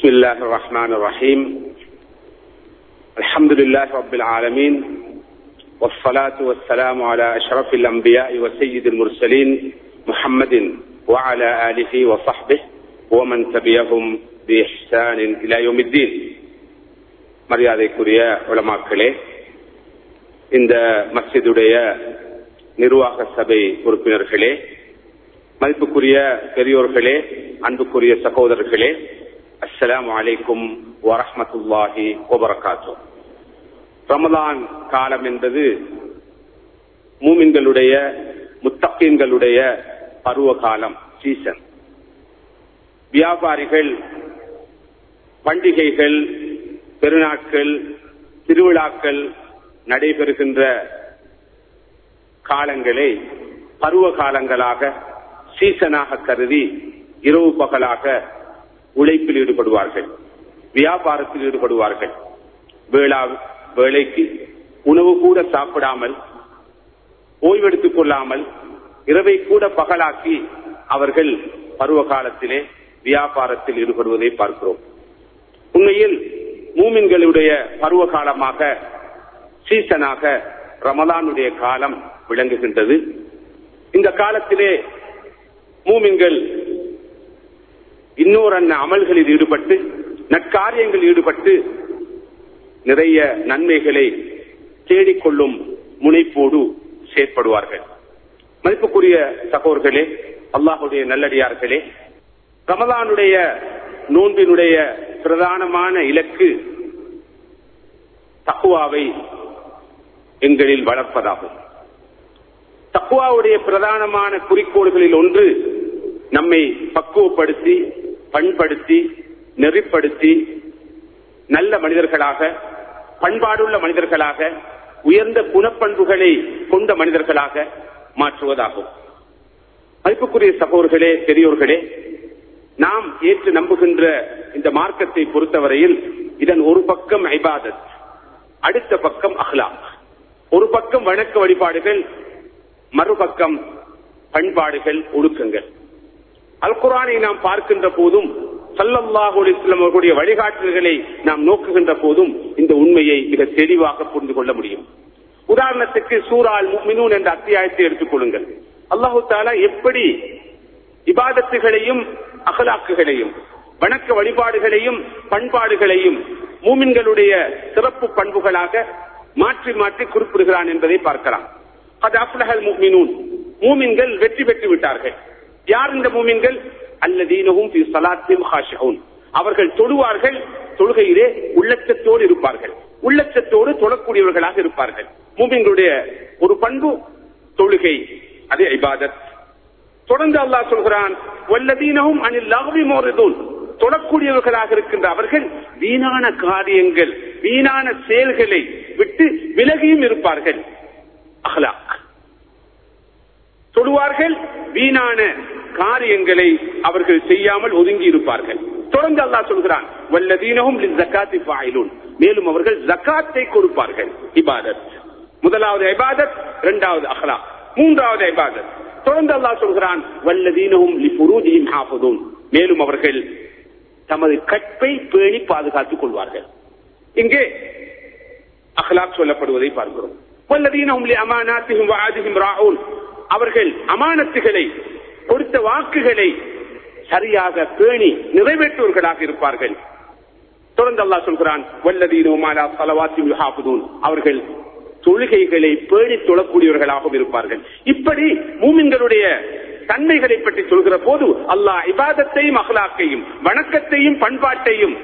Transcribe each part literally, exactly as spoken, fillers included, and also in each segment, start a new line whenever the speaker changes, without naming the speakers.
بسم الله الرحمن الرحيم الحمد لله رب العالمين والصلاة والسلام على أشرف الأنبياء وسيد المرسلين محمد وعلى آله وصحبه ومن تبعهم بإحسان إلى يوم الدين. மரியாதைக்குரிய உலமாக்களே, இந்த மஸ்ஜிதுடைய நிர்வாக சபை உறுப்பினர்களே, மதிப்புக்குரிய பெரியோர்களே, அன்புக்குரிய சகோதரர்களே, அஸ்ஸலாமு அலைக்கும் வரஹ்மத்துல்லாஹி வபரகாத்துஹு. ரமலான் காலம் என்பது மூமின்களுடைய முத்தகீன்களுடைய பருவ காலம், சீசன். வியாபாரிகள் பண்டிகைகள், பெருநாட்கள், திருவிழாக்கள் நடைபெறுகின்ற காலங்களை பருவ காலங்களாக, சீசனாக கருதி இரவு பகலாக உழைப்பில் ஈடுபடுவார்கள், வியாபாரத்தில் ஈடுபடுவார்கள். வேளா வேலைக்கு உணவு கூட சாப்பிடாமல், ஓய்வெடுத்துக் கொள்ளாமல், இரவை கூட பகலாக்கி அவர்கள் பருவ காலத்திலே வியாபாரத்தில் ஈடுபடுவதை பார்க்கிறோம். உண்மையில் மூமின்களுடைய பருவ காலமாக, சீசனாக ரமலானுடைய காலம் விளங்குகின்றது. இந்த காலத்திலே மூமின்கள் இன்னொரு அமல்களில் ஈடுபட்டு, நற்காரியங்களில் ஈடுபட்டு நிறைய நன்மைகளை தேடிக்கொள்ளும் முனைப்போடு செயற்படுவார்கள். மதிப்புக்குரிய சகோதரர்களே, அல்லாஹுடைய நல்லடியார்களே, ரமலானுடைய நோன்பினுடைய பிரதானமான இலக்கு தக்வாவை எங்களில் வளர்ப்பதாகும். தக்வாவுடைய பிரதானமான குறிக்கோள்களில் ஒன்று நம்மை பக்குவப்படுத்தி, பண்படுத்தி, நெறிப்படுத்தி நல்ல மனிதர்களாக, பண்பாடுள்ள மனிதர்களாக, உயர்ந்த குணப்பண்புகளை கொண்ட மனிதர்களாக மாற்றுவதாகும். மதிப்புக்குரிய சகோதரர்களே, பெரியோர்களே, நாம் ஏற்று நம்புகின்ற இந்த மார்க்கத்தை பொறுத்தவரையில் இதன் ஒரு பக்கம் இபாதத், அடுத்த பக்கம் அஹ்லாக். ஒரு பக்கம் வணக்க வழிபாடுகள், மறுபக்கம் பண்பாடுகள், ஒழுக்கங்கள். அல் குர்ஆனை நாம் பார்க்கின்ற போதும், ஸல்லல்லாஹு அலைஹி வஸல்லம் அவர்களுடைய வழிகாட்டுதல்களை நாம் நோக்குகின்ற போதும் இந்த உண்மையை மிக தெளிவாக புரிந்து கொள்ள முடியும். உதாரணத்துக்கு சூரா அல் முஃமினூன் என்ற அத்தியாயத்தை எடுத்துக் கொள்ளுங்கள். அல்லாஹு தஆலா எப்படி இபாதத்துகளையும் அஹ்லாக்குகளையும், வணக்க வழிபாடுகளையும் பண்பாடுகளையும் மூமின்களுடைய சிறப்பு பண்புகளாக மாற்றி மாற்றி குறிப்பிடுகிறான் என்பதை பார்க்கலாம். கத் அஃப்லஹல் முஃமினூன், மூமின்கள் வெற்றி பெற்று விட்டார்கள். யார் இந்த மூமின்கள்? அல்லதீனஹும் ஃபீ ஸலாத்திஹிம் காஷிஊன், அவர்கள் தொழுவார்கள், தொழுகையிலே உள்ளச்சத்தோடு இருப்பார்கள், உள்ளச்சத்தோடு தொழக்கூடியவர்களாக இருப்பார்கள். மூமின்களுடைய ஒரு பண்பு தொழுகை, அது இபாதத். தொடர்ந்து அல்லாஹ் சொல்கிறான், வல்லதீனஹும் அனில் லஹ்வி முரிதூன், தொழக்கூடியவர்களாக இருக்கின்ற அவர்கள் வீணான காரியங்கள், வீணான செயல்களை விட்டு விலகியும் இருப்பார்கள். அஹ்லாக், தொழுவார்கள், வீணான காரியங்களை அவர்கள் செய்யாமல் ஒதுங்கி இருப்பார்கள். தொடர்ந்து அல்லாஹ் சொல்கிறான், வல்லதீனஹும் லிஸ்ஸகாத்தி ஃபாயிலூன், மேலும் அவர்கள் ஜகாத்தை கொடுப்பார்கள். இபாதத், முதலாவது இபாதத், இரண்டாவது அஹ்லாக், மூன்றாவது இபாதத். தொடர்ந்து அல்லாஹ் சொல்கிறான், வல்லதீனஹும் லிஃபுரூஜிஹிம் ஹாஃபிதூன், மேலும் அவர்கள் தமது கற்பை பேணி பாதுகாத்துக் கொள்வார்கள். இங்கே அஹ்லாக் சொல்லப்படுவதை பார்க்கிறோம். வல்லதீனஹும் லிஅமானாத்திஹிம் வஅதிஹிம் ராஊன், அவர்கள் அமானத்துகளை, கொடுத்த வாக்குகளை சரியாக பேணி நிறைவேற்றுவர்களாக இருப்பார்கள். தொடர்ந்து அல்லாஹ் சொல்கிறான், வல்லதீனஹும் அலா ஸலவாத்திஹிம் யுஹாஃபிதூன், அவர்கள் தொழுகைகளை பேணி தொழக்கூடியவர்களாகவும் இருப்பார்கள். இப்படி மூமின்களுடைய தன்மைகளை பற்றி சொல்கிற போது அல்லாஹ் இபாதத்தையும் அஹ்லாக்கையும் வணக்கத்தையும் பண்பாட்டையும்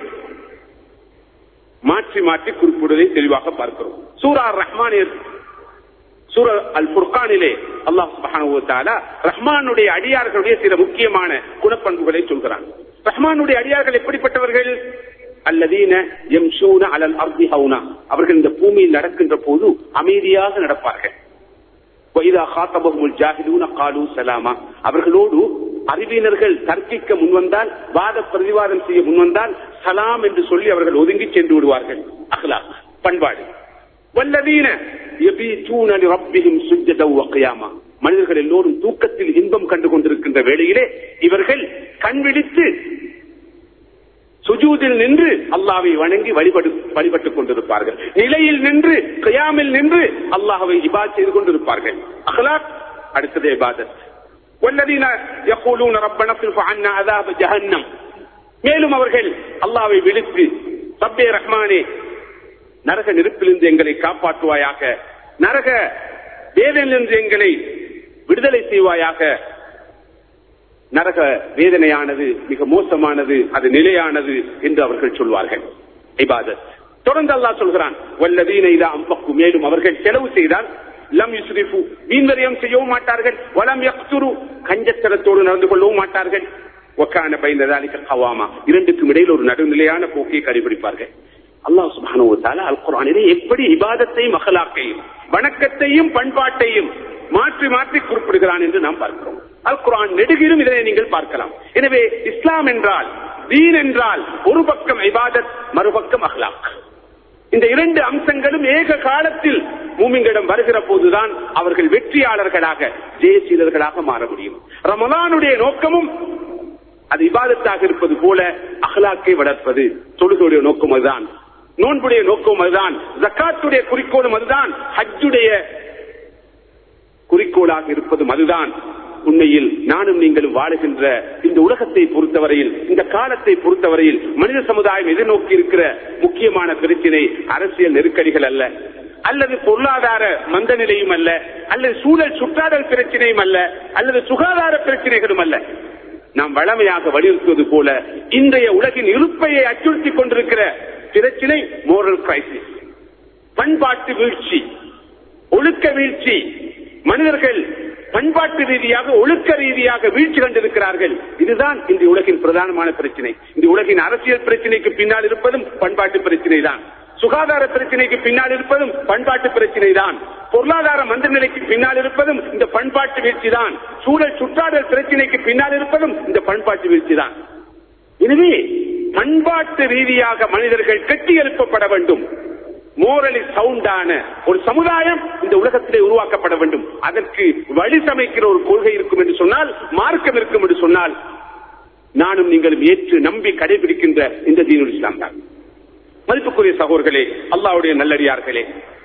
மாற்றி மாற்றி குறிப்பிடுவதை தெளிவாக பார்க்கிறோம். சூரா ரஹ்மானில், சூரா அல் ஃபுர்கானிலே அல்லாஹ் சுப்ஹானஹு வ தஆலா ரஹ்மானுடைய அடியார்களுடைய சில முக்கியமான குணப்பண்புகளை சொல்கிறான். ரஹ்மானுடைய அடியார்கள் எப்படிப்பட்டவர்கள்? அல்லதீன யம்ஷூன அலல் அர்தி ஹௌனா, அவர்கள் இந்த பூமியில் நடக்கின்ற போது அமைதியாக நடப்பார்கள். வைதா காத்தபஹுல் ஜாஹிலூன காலூ சலாமா, அவர்களோடு அறிவியனர்கள் தர்க்கிக்க முன்வந்தால், வாத பிரதிவாதம் செய்ய முன்வந்தால் சலாம் என்று சொல்லி அவர்கள் ஒதுங்கி சென்று விடுவார்கள். அஹ்லாக், பண்பாடு. வல்லதீன யபீதூன லிரப்பிஹிம் சுஜ்ஜதன் வ கியாமா, மனிதர்கள் எல்லோரும் தூக்கத்தில் இன்பம் கண்டு கொண்டிருக்கின்ற வேளையிலே இவர்கள் கண் விழித்து சுஜூதில் நின்று அல்லாஹ்வை வணங்கி வழிபடு வழிபட்டுக் கொண்டிருப்பார்கள். நிலையில் நின்று கியாமில் நின்று அல்லாஹ்வை இபாதத் செய்து கொண்டிருப்பார்கள். அக்லாக் அடுத்தது இபாதத். வல்லதீன யகூலூன ரப்பனா ஃபிஃப் அன்னா அஸாப ஜஹன்னம். மேலும் அவர்கள் அல்லாஹ்வை விழித்து ரப்பே ரஹ்மானே நரக நெருப்பிலிருந்து எங்களை காப்பாற்றுவாயாக, நரக வேதனையிலிருந்து எங்களை விடுதலை செய்வாயாக, நரக வேதனையானது மிக மோசமானது, அது நிலையானது என்று அவர்கள் சொல்வார்கள். இபாதத். தொடர்ந்து அல்லாஹ் சொல்கிறான் வல்லதீன இதா அன்பக்கு. மேலும் அவர்கள் செலவு செய்தால் லம் யுஸ்ரிஃபு வீண்வரியம் செய்யவும் மாட்டார்கள், வலம் யக்துரு கஞ்சத்தனத்தோடு நடந்து கொள்ளவும் மாட்டார்கள், வகான பைன ذلك قواما இரண்டுக்கும் இடையில் ஒரு நடுநிலையான போக்கை கடைபிடிப்பார்கள். அல்லாஹ் சுப்ஹானஹு வ தஆலா அல் குர்ஆனிலே எப்படி இபாதத்தையும் அக்லாக்கையும் வணக்கத்தையும் பண்பாட்டையும் மாற்றி மாற்றி குறிப்பிடுகிறான் என்று நாம் பார்க்கிறோம். அல் குர்ஆன் நெடுகிலும் இதனை நீங்கள் பார்க்கலாம். எனவே இஸ்லாம் என்றால், தீன் என்றால் ஒரு பக்கம் இபாதத், மறுபக்கம் அக்லாக். இந்த இரண்டு அம்சங்களும் ஏக காலத்தில் மூமின்களிடம் வருகிற போதுதான் அவர்கள் வெற்றியாளர்களாக ஜெயசீலர்களாக மாற முடியும். ரமலானுடைய நோக்கமும் அது இபாதத்தாக இருப்பது போல அக்லாக்கை வளர்ப்பது. தொழுகையுடைய நோக்கம் அதுதான், நோன்புடைய நோக்கம் அதுதான், ஜக்காத்துடைய குறிக்கோளும் அதுதான், ஹஜ்ஜுடைய குறிக்கோளாக இருப்பதும் அதுதான். உண்மையில் நானும் நீங்களும் வாழுகின்ற இந்த உலகத்தை பொறுத்தவரையில், இந்த காலத்தை பொறுத்தவரையில் மனித சமுதாயம் எதிர்நோக்கி இருக்கிற முக்கியமான பிரச்சனை அரசியல் நெருக்கடிகள் அல்ல, அல்லது பொருளாதார மந்த நிலையும் அல்ல, அல்லது சூழல் சுற்றாடல் பிரச்சனையும் அல்ல, அல்லது சுகாதார பிரச்சனைகளும் அல்ல. நாம் வளமையாக வலியுறுத்துவது போல இன்றைய உலகின் இருப்பையை அச்சுறுத்திக் கொண்டிருக்கிற பிரச்சனை மோரல் கிரைசிஸ், பண்பாட்டு வீழ்ச்சி, ஒழுக்க வீழ்ச்சி. மனிதர்கள் பண்பாட்டு ரீதியாக ஒழுக்க ரீதியாக வீழ்ச்சி கண்டிருக்கிறார்கள். இதுதான் இந்த உலகின் பிரதானமான பிரச்சனை. இந்த உலகின் அரசியல் பிரச்சனைக்கு பின்னால் இருப்பதும் பண்பாட்டு பிரச்சனை தான், சுகாதார பிரச்சனைக்கு பின்னால் இருப்பதும் பண்பாட்டு பிரச்சனை தான், பொருளாதார மந்த நிலைக்கு பின்னால் இருப்பதும் இந்த பண்பாட்டு வீழ்ச்சி தான், சூழல் சுற்றாடல் பிரச்சனைக்கு பின்னால் இருப்பதும் இந்த பண்பாட்டு வீழ்ச்சி தான். எனவே பண்பாட்டு ரீதியாக மனிதர்கள் கட்டி எழுப்பப்பட வேண்டும். மோரலி சவுண்டான ஒரு சமுதாயம் இந்த உலகத்திலே உருவாக்கப்பட வேண்டும். அதற்கு வழி சமைக்கிற ஒரு கொள்கை இருக்கும் என்று சொன்னால், மார்க்கம் இருக்கும் என்று சொன்னால், நானும் நீங்களும் ஏற்று நம்பி கடைபிடிக்கின்ற இந்த தீனுல் இஸ்லாம் தான். மதிப்புக்குரிய சகோதரர்களே, அல்லாஹ்வுடைய நல்லடியார்களே,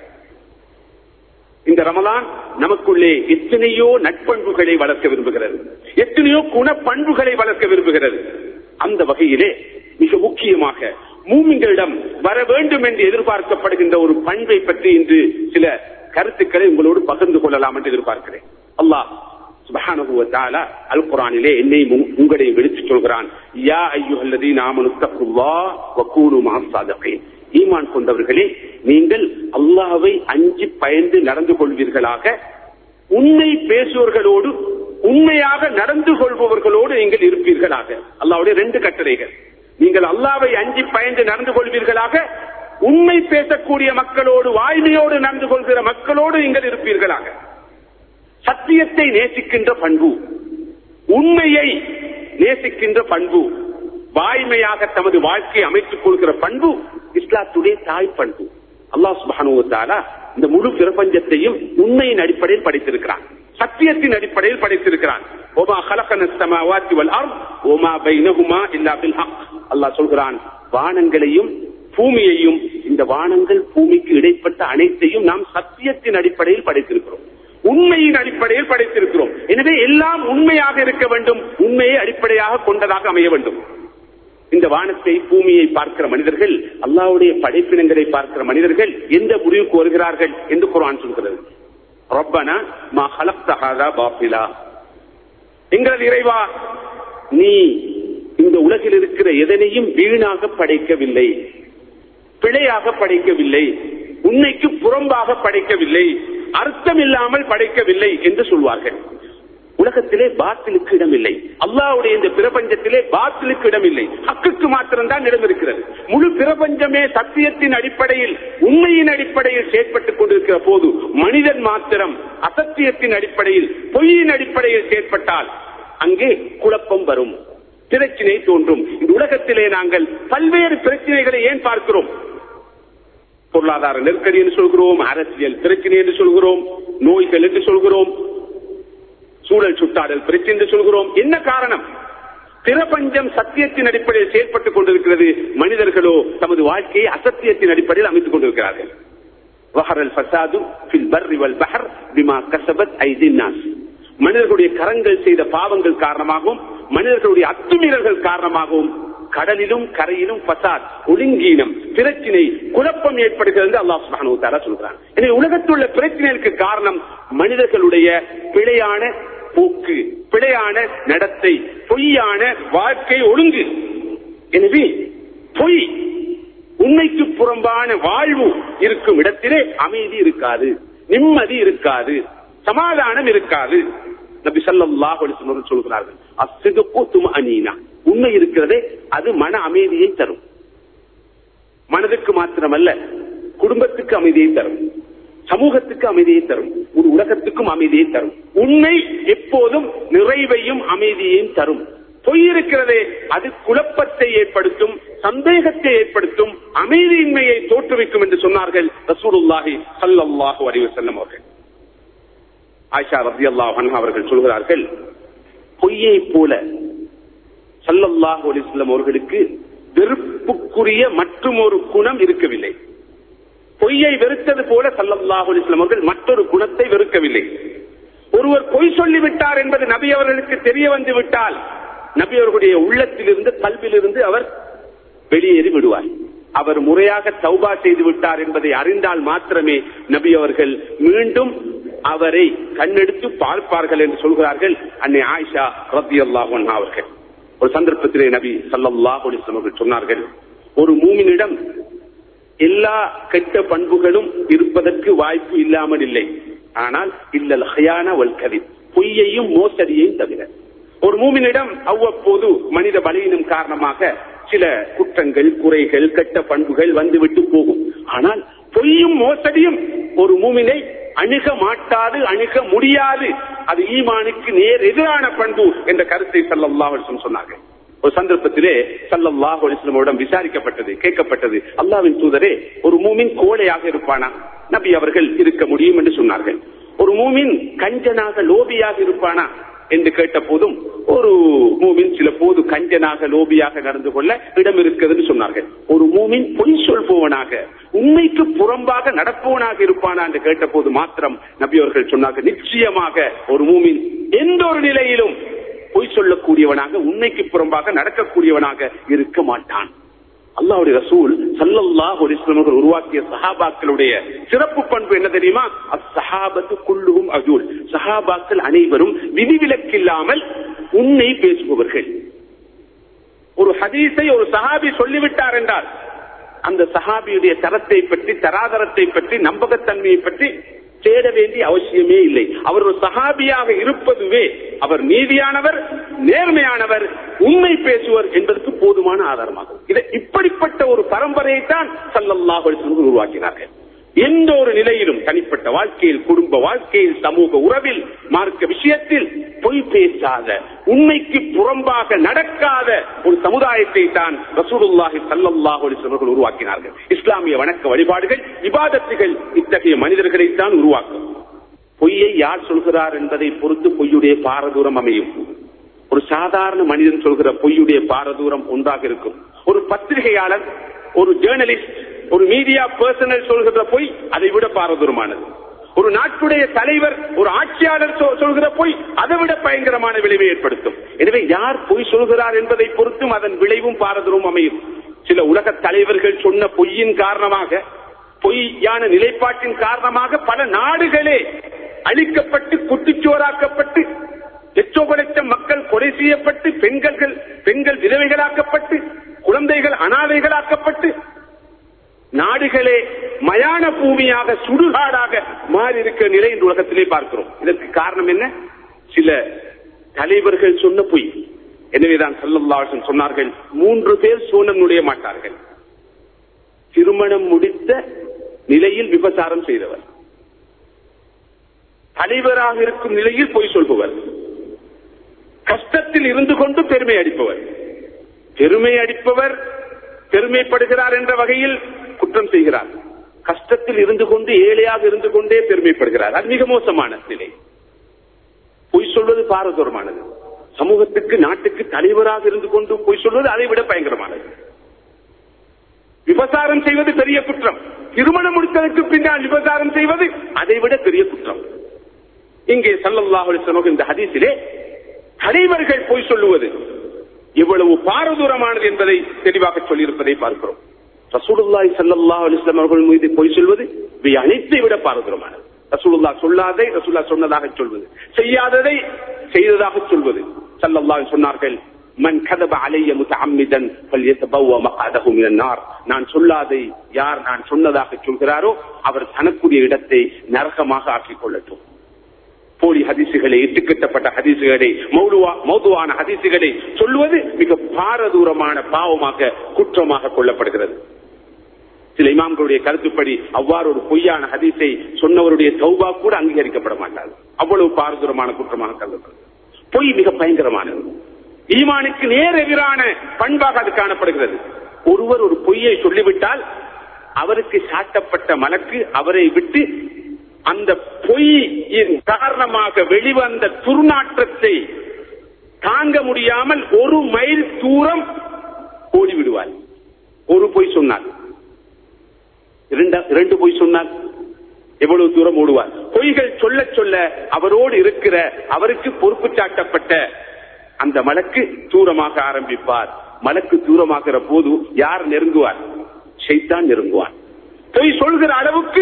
இந்த ரமலான் நமக்குள்ளே எத்தனையோ நட்பண்புகளை வளர்க்க விரும்புகிறது, எத்தனையோ குணப்பண்புகளை வளர்க்க விரும்புகிறது. அந்த வகையிலே மிக முக்கியமாக மூமின்களிடம் வர வேண்டும் என்று எதிர்பார்க்கப்படுகின்ற ஒரு பண்பை பற்றி இன்று சில கருத்துக்களை உங்களோடு பகிர்ந்து கொள்ளலாம் என்று எதிர்பார்க்கிறேன். அல்லாஹ் சுப்ஹானஹு வ தஆலா அல் குர்ஆனிலே என்னை உங்களை விழித்து சொல்கிறான், யா அய்யுஹல்லதீன ஆமனு தக்குல்லாஹ் வ கூனு மஅஸ் ஸாதிகீன். ஈமான் கொண்டவர்களே, நீங்கள் அல்லாஹ்வை அஞ்சி பயந்து நடந்து கொள்வீர்களாக, உண்மை பேசுவர்களோடு உண்மையாக நடந்து கொள்பவர்களோடு நீங்கள் இருப்பீர்களாக. அல்லாஹ்வுடைய ரெண்டு கட்டளைகள். நீங்கள் அல்லாஹ்வை அஞ்சி பயந்து நடந்து கொள்வீர்களாக, உண்மை பேசக்கூடிய மக்களோடு வாய்மையோடு நடந்து கொள்கிற மக்களோடு நீங்கள் இருப்பீர்களாக. சத்தியத்தை நேசிக்கின்ற பண்பு, உண்மையை நேசிக்கின்ற பண்பு, வாய்மையாக தமது வாழ்க்கையை அமைத்துக் கொள்கிற பண்பு இஸ்லாத்துடைய தாய் பண்பு. அல்லாஹ் சுப்ஹானஹு வ தஆலா இந்த முழு பிரபஞ்சத்தையும் உண்மையின் அடிப்படையில் படைத்திருக்கிறான், சத்தியத்தின் அடிப்படையில் படைத்திருக்கிறான். ஒமா ஹலகனஸ் ஸமாவாத்தி வல் அர்த் ஒமா பைனஹுமா இல்லா பில் ஹக். அல்லாஹ் சொல்கிறான், வானங்களையும் பூமியையும், இந்த வானங்கள் பூமிக்கு இடைப்பட்ட அனைத்தையும் நாம் சத்தியத்தின் அடிப்படையில் படைத்திருக்கிறோம், உண்மையின் அடிப்படையில் படைத்திருக்கிறோம். எனவே எல்லாம் உண்மையாக இருக்க வேண்டும், உண்மையை அடிப்படையாக கொண்டதாக அமைய வேண்டும். இந்த வானத்தை பூமியை பார்க்கிற மனிதர்கள், அல்லாஹ்வுடைய படைப்பினங்களை பார்க்கிற மனிதர்கள் எந்த முடிவுக்கு வருகிறார்கள் என்று குர்ஆன் சொல்கிறது. ரப்பனா மா ஹலக்த ஹாதா பாத்திலா. எங்களது இறைவா, நீ இந்த உலகில் இருக்கிற எதனையும் வீணாக படைக்கவில்லை, பிழையாக படைக்கவில்லை, உண்மைக்கு புறம்பாக படைக்கவில்லை, அர்த்தம் இல்லாமல் படைக்கவில்லை என்று சொல்வார்கள். உலகத்திலே பாத்திலுக்கு இடமில்லை, அல்லாஹ்வுடைய இந்த பிரபஞ்சத்திலே பாத்திலுக்கு இடமில்லை, ஹக்குக்கு மாத்திரம்தான் இடம் இருக்கிறது. முழு பிரபஞ்சமே சத்தியத்தின் அடிப்படையில் உண்மையின் அடிப்படையில் செயற்பட்டுக் கொண்டிருக்கிற போது மனிதன் மாத்திரம் அசத்தியத்தின் அடிப்படையில் பொய்யின் அடிப்படையில் செயற்பட்டால் அங்கே குழப்பம் வரும், பிரச்சனை தோன்றும். இந்த உலகத்திலே நாங்கள் பல்வேறு பிரச்சனைகளை ஏன் பார்க்கிறோம்? பொருளாதார நெருக்கடி என்று சொல்கிறோம், அரசியல் பிரச்சனை என்று சொல்கிறோம், நோய்கள் என்று சொல்கிறோம், சூழல் சுட்டாடல் பிரச்சனை என்று சொல்கிறோம். என்ன காரணம்? பிரபஞ்சம் சத்தியத்தின் அடிப்படையில் செயல்பட்டுக் கொண்டிருக்கிறது. மனிதர்களோ தமது வாழ்க்கையை அசத்தியத்தின் அடிப்படையில் அமைத்துக் கொண்டிருக்கிறார்கள். மனிதர்களுடைய கரங்கள் செய்த பாவங்கள் காரணமாகவும் மனிதர்களுடைய அத்துமீறல்கள் காரணமாகவும் கடலிலும் கரையிலும் பசாத் ஒழுங்கீனம் பிரச்சினை குழப்பம் ஏற்படுகிறது அல்லாஹ் சுப்ஹானஹு வ தஆலா சொல்கிறான். எனவே உலகத்தில் உள்ள பிரச்சனைகளுக்கு காரணம் மனிதர்களுடைய பிழையான போக்கு, பிழையான நடத்தை, பொய்யான வாழ்க்கை ஒழுங்கு. எனவே பொய், உண்மைக்கு புறம்பான வாழ்வு இருக்கும் இடத்திலே அமைதி இருக்காது, நிம்மதி இருக்காது, சமாதானம் இருக்காது. நபி ஸல்லல்லாஹு அலைஹி வஸல்லம் சொல்கிறார்கள், அஸ்ஸிதுகு துமஅனீனா, உண்மை இருக்கிறதே அது மன அமைதியை தரும். மனதுக்கு மாத்திரமல்ல, குடும்பத்துக்கு அமைதியை தரும், சமூகத்துக்கு அமைதியை தரும், ஒரு உலகத்துக்கும் அமைதியை தரும். உண்மை எப்போதும் நிறைவையும் அமைதியையும் தரும். பொய் இருக்கிறதே அது குழப்பத்தை ஏற்படுத்தும், சந்தேகத்தை ஏற்படுத்தும், அமைதியின்மையை தோற்றுவிக்கும் என்று சொன்னார்கள் ரசூலுல்லாஹி ஸல்லல்லாஹு அலைஹி வஸல்லம் அவர்கள். ஆயிஷா ரலியல்லாஹு அன்ஹா அவர்கள் சொல்கிறார்கள், பொய்யை போல ஸல்லல்லாஹு அலைஹி வஸல்லம் அவர்களுக்கு வெறுப்புக்குரிய மற்றும் ஒரு குணம் இருக்கவில்லை. பொய்யை வெறுத்தது போல ஸல்லல்லாஹு அலைஹி வஸல்லம் அவர்கள் மற்றொரு குணத்தை வெறுக்கவில்லை. ஒருவர் பொய் சொல்லிவிட்டார் என்பது நபி அவர்களுக்கு தெரிய வந்து விட்டால் நபி அவர்களுடைய உள்ளத்திலிருந்து கல்விலிருந்து அவர் வெளியேறி விடுவார். அவர் முறையாக தௌபா செய்து விட்டார் என்பதை அறிந்தால் மாத்திரமே நபி அவர்கள் மீண்டும் அவரை கண்ணெடுத்து பார்ப்பார்கள் என்று சொல்கிறார்கள் அன்னை ஆயிஷா ரலியல்லாஹு அன்ஹா அவர்கள். ஒரு சந்தர்ப்பத்திலே நபி ஸல்லல்லாஹு அலைஹி வஸல்லம் அவர்கள் சொன்னார்கள், ஒரு மூமினிடம் எல்லா கெட்ட பண்புகளும் இருப்பதற்கு வாய்ப்பு இல்லாமல் இல்லை, ஆனால் இல்லல் ஹியானா வல் கதிப், பொய்யையும் மோசடியையும் தவிர. ஒரு மூமினிடம் அவ்வப்போது மனித பலவீனம் காரணமாக சில குற்றங்கள், குறைகள், கெட்ட பண்புகள் வந்துவிட்டு போகும். ஆனால் பொய்யும் மோசடியும் ஒரு மூமினை அணுக மாட்டாது, அணுக முடியாது. அது ஈமானுக்கு நேர் எதிரான பண்பு என்ற கருத்தை ஸல்லல்லாஹு அலைஹி வஸல்லம் சொன்னார்கள். ஒரு சந்தர்ப்பத்திலே ஸல்லல்லாஹு அலைஹி வஸல்லம் விசாரிக்கப்பட்டது, கேட்கப்பட்டது, அல்லாஹ்வின் தூதரே, ஒரு மூமின் கோழையாக இருப்பானா? நபி அவர்கள் இருக்க முடியும் என்று சொன்னார்கள். ஒரு மூமின் கஞ்சனாக லோபியாக இருப்பானா என்று கேட்ட போதும் ஒரு மூமின் சில போது கஞ்சனாக லோபியாக நடந்து கொள்ள இடம் இருக்கிறது சொன்னார்கள். ஒரு மூமின் பொய் சொல்பவனாக, உண்மைக்கு புறம்பாக நடப்பவனாக இருப்பானா என்று கேட்ட போது மாத்திரம் நபி அவர்கள் சொன்னார்கள், நிச்சயமாக ஒரு மூமின் எந்த ஒரு நிலையிலும் பொய் சொல்லக்கூடியவனாக, உண்மைக்கு புறம்பாக நடக்கக்கூடியவனாக இருக்க மாட்டான். அல்லாஹ்வுடைய ரசூல் ஸல்லல்லாஹு அலைஹி வஸல்லம் உருவாக்கிய சஹாபாக்களுடைய சிறப்பு பண்பு என்ன தெரியுமா? அஸ்ஸஹாபத்து குல்லுஹும் அஜூல், சஹாபாக்கள் அனைவரும் விதிவிலக்கில்லாமல் உண்மை பேசுபவர்கள். ஒரு ஹதீஸை ஒரு சஹாபி சொல்லிவிட்டார் என்றால் அந்த சஹாபியுடைய தரத்தை பற்றி, தராதரத்தை பற்றி, நம்பகத்தன்மையை பற்றி தேட வேண்டிய அவசியமே இல்லை. அவர் ஒரு சஹாபியாக இருப்பதுவே அவர் நீதியானவர், நேர்மையானவர், உண்மை பேசுவர் என்பதற்கு போதுமான ஆதாரமாகும். இதை இப்படிப்பட்ட ஒரு பரம்பரையை தான் ஸல்லல்லாஹு அலைஹி வஸல்லம் உருவாக்கினார்கள். எந்த ஒரு நிலையிலும், தனிப்பட்ட வாழ்க்கையில், குடும்ப வாழ்க்கையில், சமூக உறவில், மார்க்க விஷயத்தில் பொய் பேசாத, உண்மைக்கு புறம்பாக நடக்காத ஒரு சமுதாயத்தை தான் ரசூலுல்லாஹி ஸல்லல்லாஹு அலைஹி வஸல்லம் உருவாக்கினார்கள். இஸ்லாமிய வணக்க வழிபாடுகள், இபாதத்துகள் இத்தகைய மனிதர்களை தான் உருவாக்கும். பொய்யை யார் சொல்கிறார் என்பதை பொறுத்து பொய்யுடைய பாரதூரம் அமையும். ஒரு சாதாரண மனிதன் சொல்கிற பொய்யுடைய பாரதூரம் ஒன்றாக இருக்கும். ஒரு பத்திரிகையாளர், ஒரு ஜேர்னலிஸ்ட், ஒரு மீடியா பர்சனல் சொல்கிற பொய் அதை விட பாரதூரமானது. ஒரு நாட்டுடைய தலைவர், ஒரு ஆட்சியாளர் சொல்கிற பொய் அதை விட பயங்கரமான விளைவை ஏற்படுத்தும். எனவே யார் பொய் சொல்கிறார் என்பதை பொறுத்தும் அதன் விளைவும் பாரதூரம் அமையும். சில உலக தலைவர்கள் சொன்ன பொய்யின் காரணமாக, பொய்யான நிலைப்பாட்டின் காரணமாக பல நாடுகளே அழிக்கப்பட்டு, குட்டிச்சோராக்கப்பட்டு, லட்சோப லட்சம் மக்கள் கொலை செய்யப்பட்டு, பெண்கள் பெண்கள் விதவைகளாக்கப்பட்டு, குழந்தைகள் அனாதைகளாக்கப்பட்டு, நாடுகளே மயான பூமியாக, சுடுகாடாக மாறி இருக்கிற நிலை இந்த உலகத்திலே பார்க்கிறோம். இதற்கு காரணம் என்ன? சில தலைவர்கள் சொன்ன பொய். எனவேதான் ஸல்லல்லாஹு அலைஹி வஸல்லம் சொன்னார்கள், மூன்று பேர் சோனம் நுழைய மாட்டார்கள். திருமணம் முடித்த நிலையில் விபச்சாரம் செய்தவர், தலைவராக இருக்கும் நிலையில் பொய் சொல்பவர், கஷ்டத்தில் இருந்து கொண்டு பெருமை அடிப்பவர். பெருமை அடிப்பவர் பெருமைப்படுகிறார் என்ற வகையில் குற்றம் செய்கிறார். கஷ்டத்தில் இருந்து கொண்டு, ஏழையாக இருந்து கொண்டே பெருமைப்படுகிறார். அது மிக மோசமான நிலை. பொய் சொல்வது பாரதூரமானது. சமூகத்துக்கு நாட்டுக்கு தலைவராக இருந்து கொண்டு போய் சொல்வது அதை விட பயங்கரமானது. விபசாரம் செய்வது பெரிய குற்றம். திருமணம் முடித்ததற்கு பின்னால் விபசாரம் செய்வது அதை விட பெரிய குற்றம். இங்கே ஸல்லல்லாஹு அலைஹி வஸல்லம் இந்த ஹதீஸிலே தலைவர்கள் போய் சொல்லுவது எவ்வளவு பாரதூரமானது என்பதை தெளிவாக சொல்லியிருப்பதை பார்க்கிறோம். ரசூலுல்லாஹி ஸல்லல்லாஹு அலைஹி வஸல்லம் அவர்கள் மீது போய் சொல்வது இவை அனைத்தை விட பாரதூரமானது. ரசூலுல்லாஹ் சொல்லாததை ரசூலுல்லாஹ் சொன்னதாக சொல்வது, செய்யாததை செய்ததாக சொல்வது. ஸல்லல்லாஹு சொன்னார்கள், மன் கதப அலைய முத்தஅம்மிதன் ஃபல்யதபவ மக்அதஹு மினன் நார். நான் சொல்லாதை யார் நான் சொன்னதாக சொல்கிறாரோ அவர் தனக்குரிய இடத்தை நரகமாக ஆக்கிக் கொள்ளட்டும். போலி ஹதீசுகளை, இட்டுக்கட்டப்பட்ட ஹதீசுகளை, மௌதுவான ஹதீசுகளை சொல்வது மிக பாரதூரமான பாவமாக குற்றமாக கொள்ளப்படுகிறது. சில இமாம்களுடைய கருத்துப்படி அவ்வாறு ஒரு பொய்யான ஹதீஸை சொன்னவருடைய தௌபா கூட அங்கீகரிக்கப்பட மாட்டாது. அவ்வளவு பாரதூரமான குற்றமாக கருதப்படுகிறது. பொய் மிக பயங்கரமானது. ஈமானுக்கு நேர் எதிரான பண்பாக அது காணப்படுகிறது. ஒருவர் ஒரு பொய்யை சொல்லிவிட்டால் அவருக்கு சாட்டப்பட்ட மலக்கு அவரை விட்டு அந்த பொய்யின் காரணமாக வெளிவந்த துர்நாற்றத்தை தாங்க முடியாமல் ஒரு மைல் தூரம் ஓடிவிடுவார். ஒரு பொய் சொன்னார், இரண்டு பொய் சொன்னார், எவ்வளவு தூரம் ஓடுவார். பொய்கள் சொல்ல சொல்ல அவரோடு இருக்கிற அவருக்கு பொறுப்பு சாட்டப்பட்ட அந்த மலக்கு தூரமாக ஆரம்பிப்பார். மலக்கு தூரமாகிற போது யார் நெருங்குவார்? ஷைத்தான் நெருங்குவார். பொய் சொல்கிற அளவுக்கு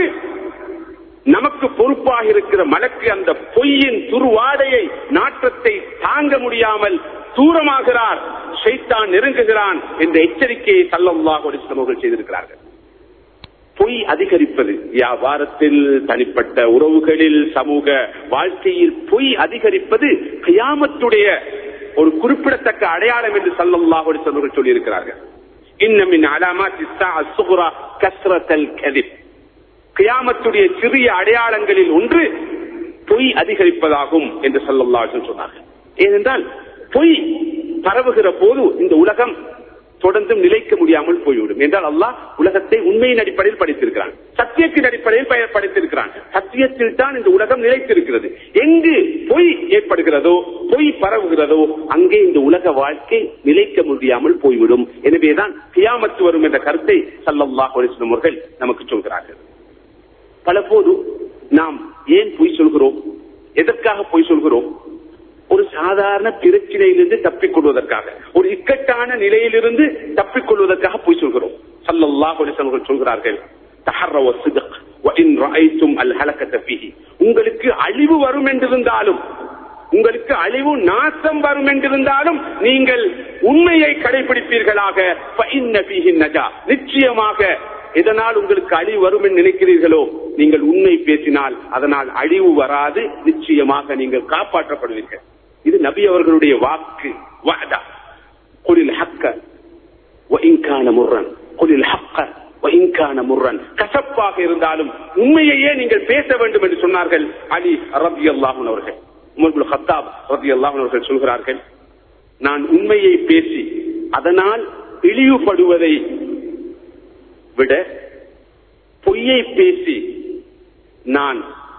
நமக்கு பொறுப்பாக இருக்கிற மலக்கு அந்த பொய்யின் துருவாடையை, நாற்றத்தை தாங்க முடியாமல் தூரமாகிறார். ஷைத்தான் நெருங்குகிறான் என்ற எச்சரிக்கையை ஸல்லல்லாஹு அலைஹி வஸல்லம் செய்திருக்கிறார்கள். பொய் அதிகரிப்பது வியாபாரத்தில், தனிப்பட்ட உறவுகளில், சமூக வாழ்க்கையில் பொய் அதிகரிப்பது கியாமத்துடைய ஒரு குறிப்பிடத்தக்க அடையாளம் என்று ஸல்லல்லாஹு அலைஹி வஸல்லம் சொல்லியிருக்கிறார்கள். இன்ன மின் அலாமாத்தி ஸாஅ ஸுக்ரா கஸ்ரத்துல் கஸிப். கியாமத்துடைய சிறிய அடையாளங்களில் ஒன்று பொய் அதிகரிப்பதாகும் என்று ஸல்லல்லாஹு அலைஹி வஸல்லம் சொன்னார்கள். ஏனென்றால் பொய் பரவுகிற போது இந்த உலகம் தொடர்ந்து நிலைக்க முடியாமல் போய்விடும். என்றால் அல்லாஹ் உலகத்தை உண்மையின் அடிப்படையில் படைத்திருக்கிறான், சத்தியத்தின் அடிப்படையில் படைத்திருக்கிறான். சத்தியத்தில் தான் இந்த உலகம் நிலைத்திருக்கிறது. எங்கு பொய் ஏற்படுகிறதோ, பொய் பரவுகிறதோ, அங்கே இந்த உலக வாழ்க்கை நிலைக்க முடியாமல் போய்விடும். எனவேதான் கியாமத்து வரும் என்ற கருத்தை ஸல்லல்லாஹு அலைஹி வஸல்லம் அவர்கள் நமக்கு சொல்கிறார்கள். பல போது நாம் ஏன் பொய் சொல்கிறோம், எதற்காக பொய் சொல்கிறோம்? ஒரு சாதாரண பிரச்சனையிலிருந்து தப்பிக் கொள்வதற்காக, ஒரு இக்கட்டான நிலையிலிருந்து தப்பிக் கொள்வதற்காக பொய் சொல்கிறோம். ஸல்லல்லாஹு அலைஹி வஸல்லம் சொல்கிறார்கள், தஹர்ரவ ஸித்க் வ இன் ரஅய்தும் அல் ஹலகத ஃபீஹி. உங்களுக்கு அழிவு வரும் என்றிருந்தாலும், உங்களுக்கு அழிவு நாசம் வரும் என்றிருந்தாலும் நீங்கள் உண்மையை கடைபிடிப்பீர்களாக. ஃபஇன்ன ஃபீஹி நஜா. நிச்சயமாக எதனால் உங்களுக்கு அழிவு வரும் என்று நினைக்கிறீர்களோ, நீங்கள் உண்மை பேசினால் அதனால் அழிவு வராது, நிச்சயமாக நீங்கள் காப்பாற்றப்படுவீர்கள். இது நபி அவர்களுடைய வாக்கு. வஅதா குலில் ஹக்க வ இன் கான முர்ரன், குலில் ஹக்க வ இன் கான முர்ரன். கசப்பாக இருந்தாலும் உண்மையையே நீங்கள் பேச வேண்டும் என்று சொன்னார்கள் அலி ரலியல்லாஹு அன்ஹு அவர்கள். உமர் இப்னு கத்தாப் ரலியல்லாஹு அன்ஹு அவர்கள் சொல்கிறார்கள், நான் உண்மையை பேசி அதனால் இழிவுபடுவதை விட பொய்யை பேசி நான்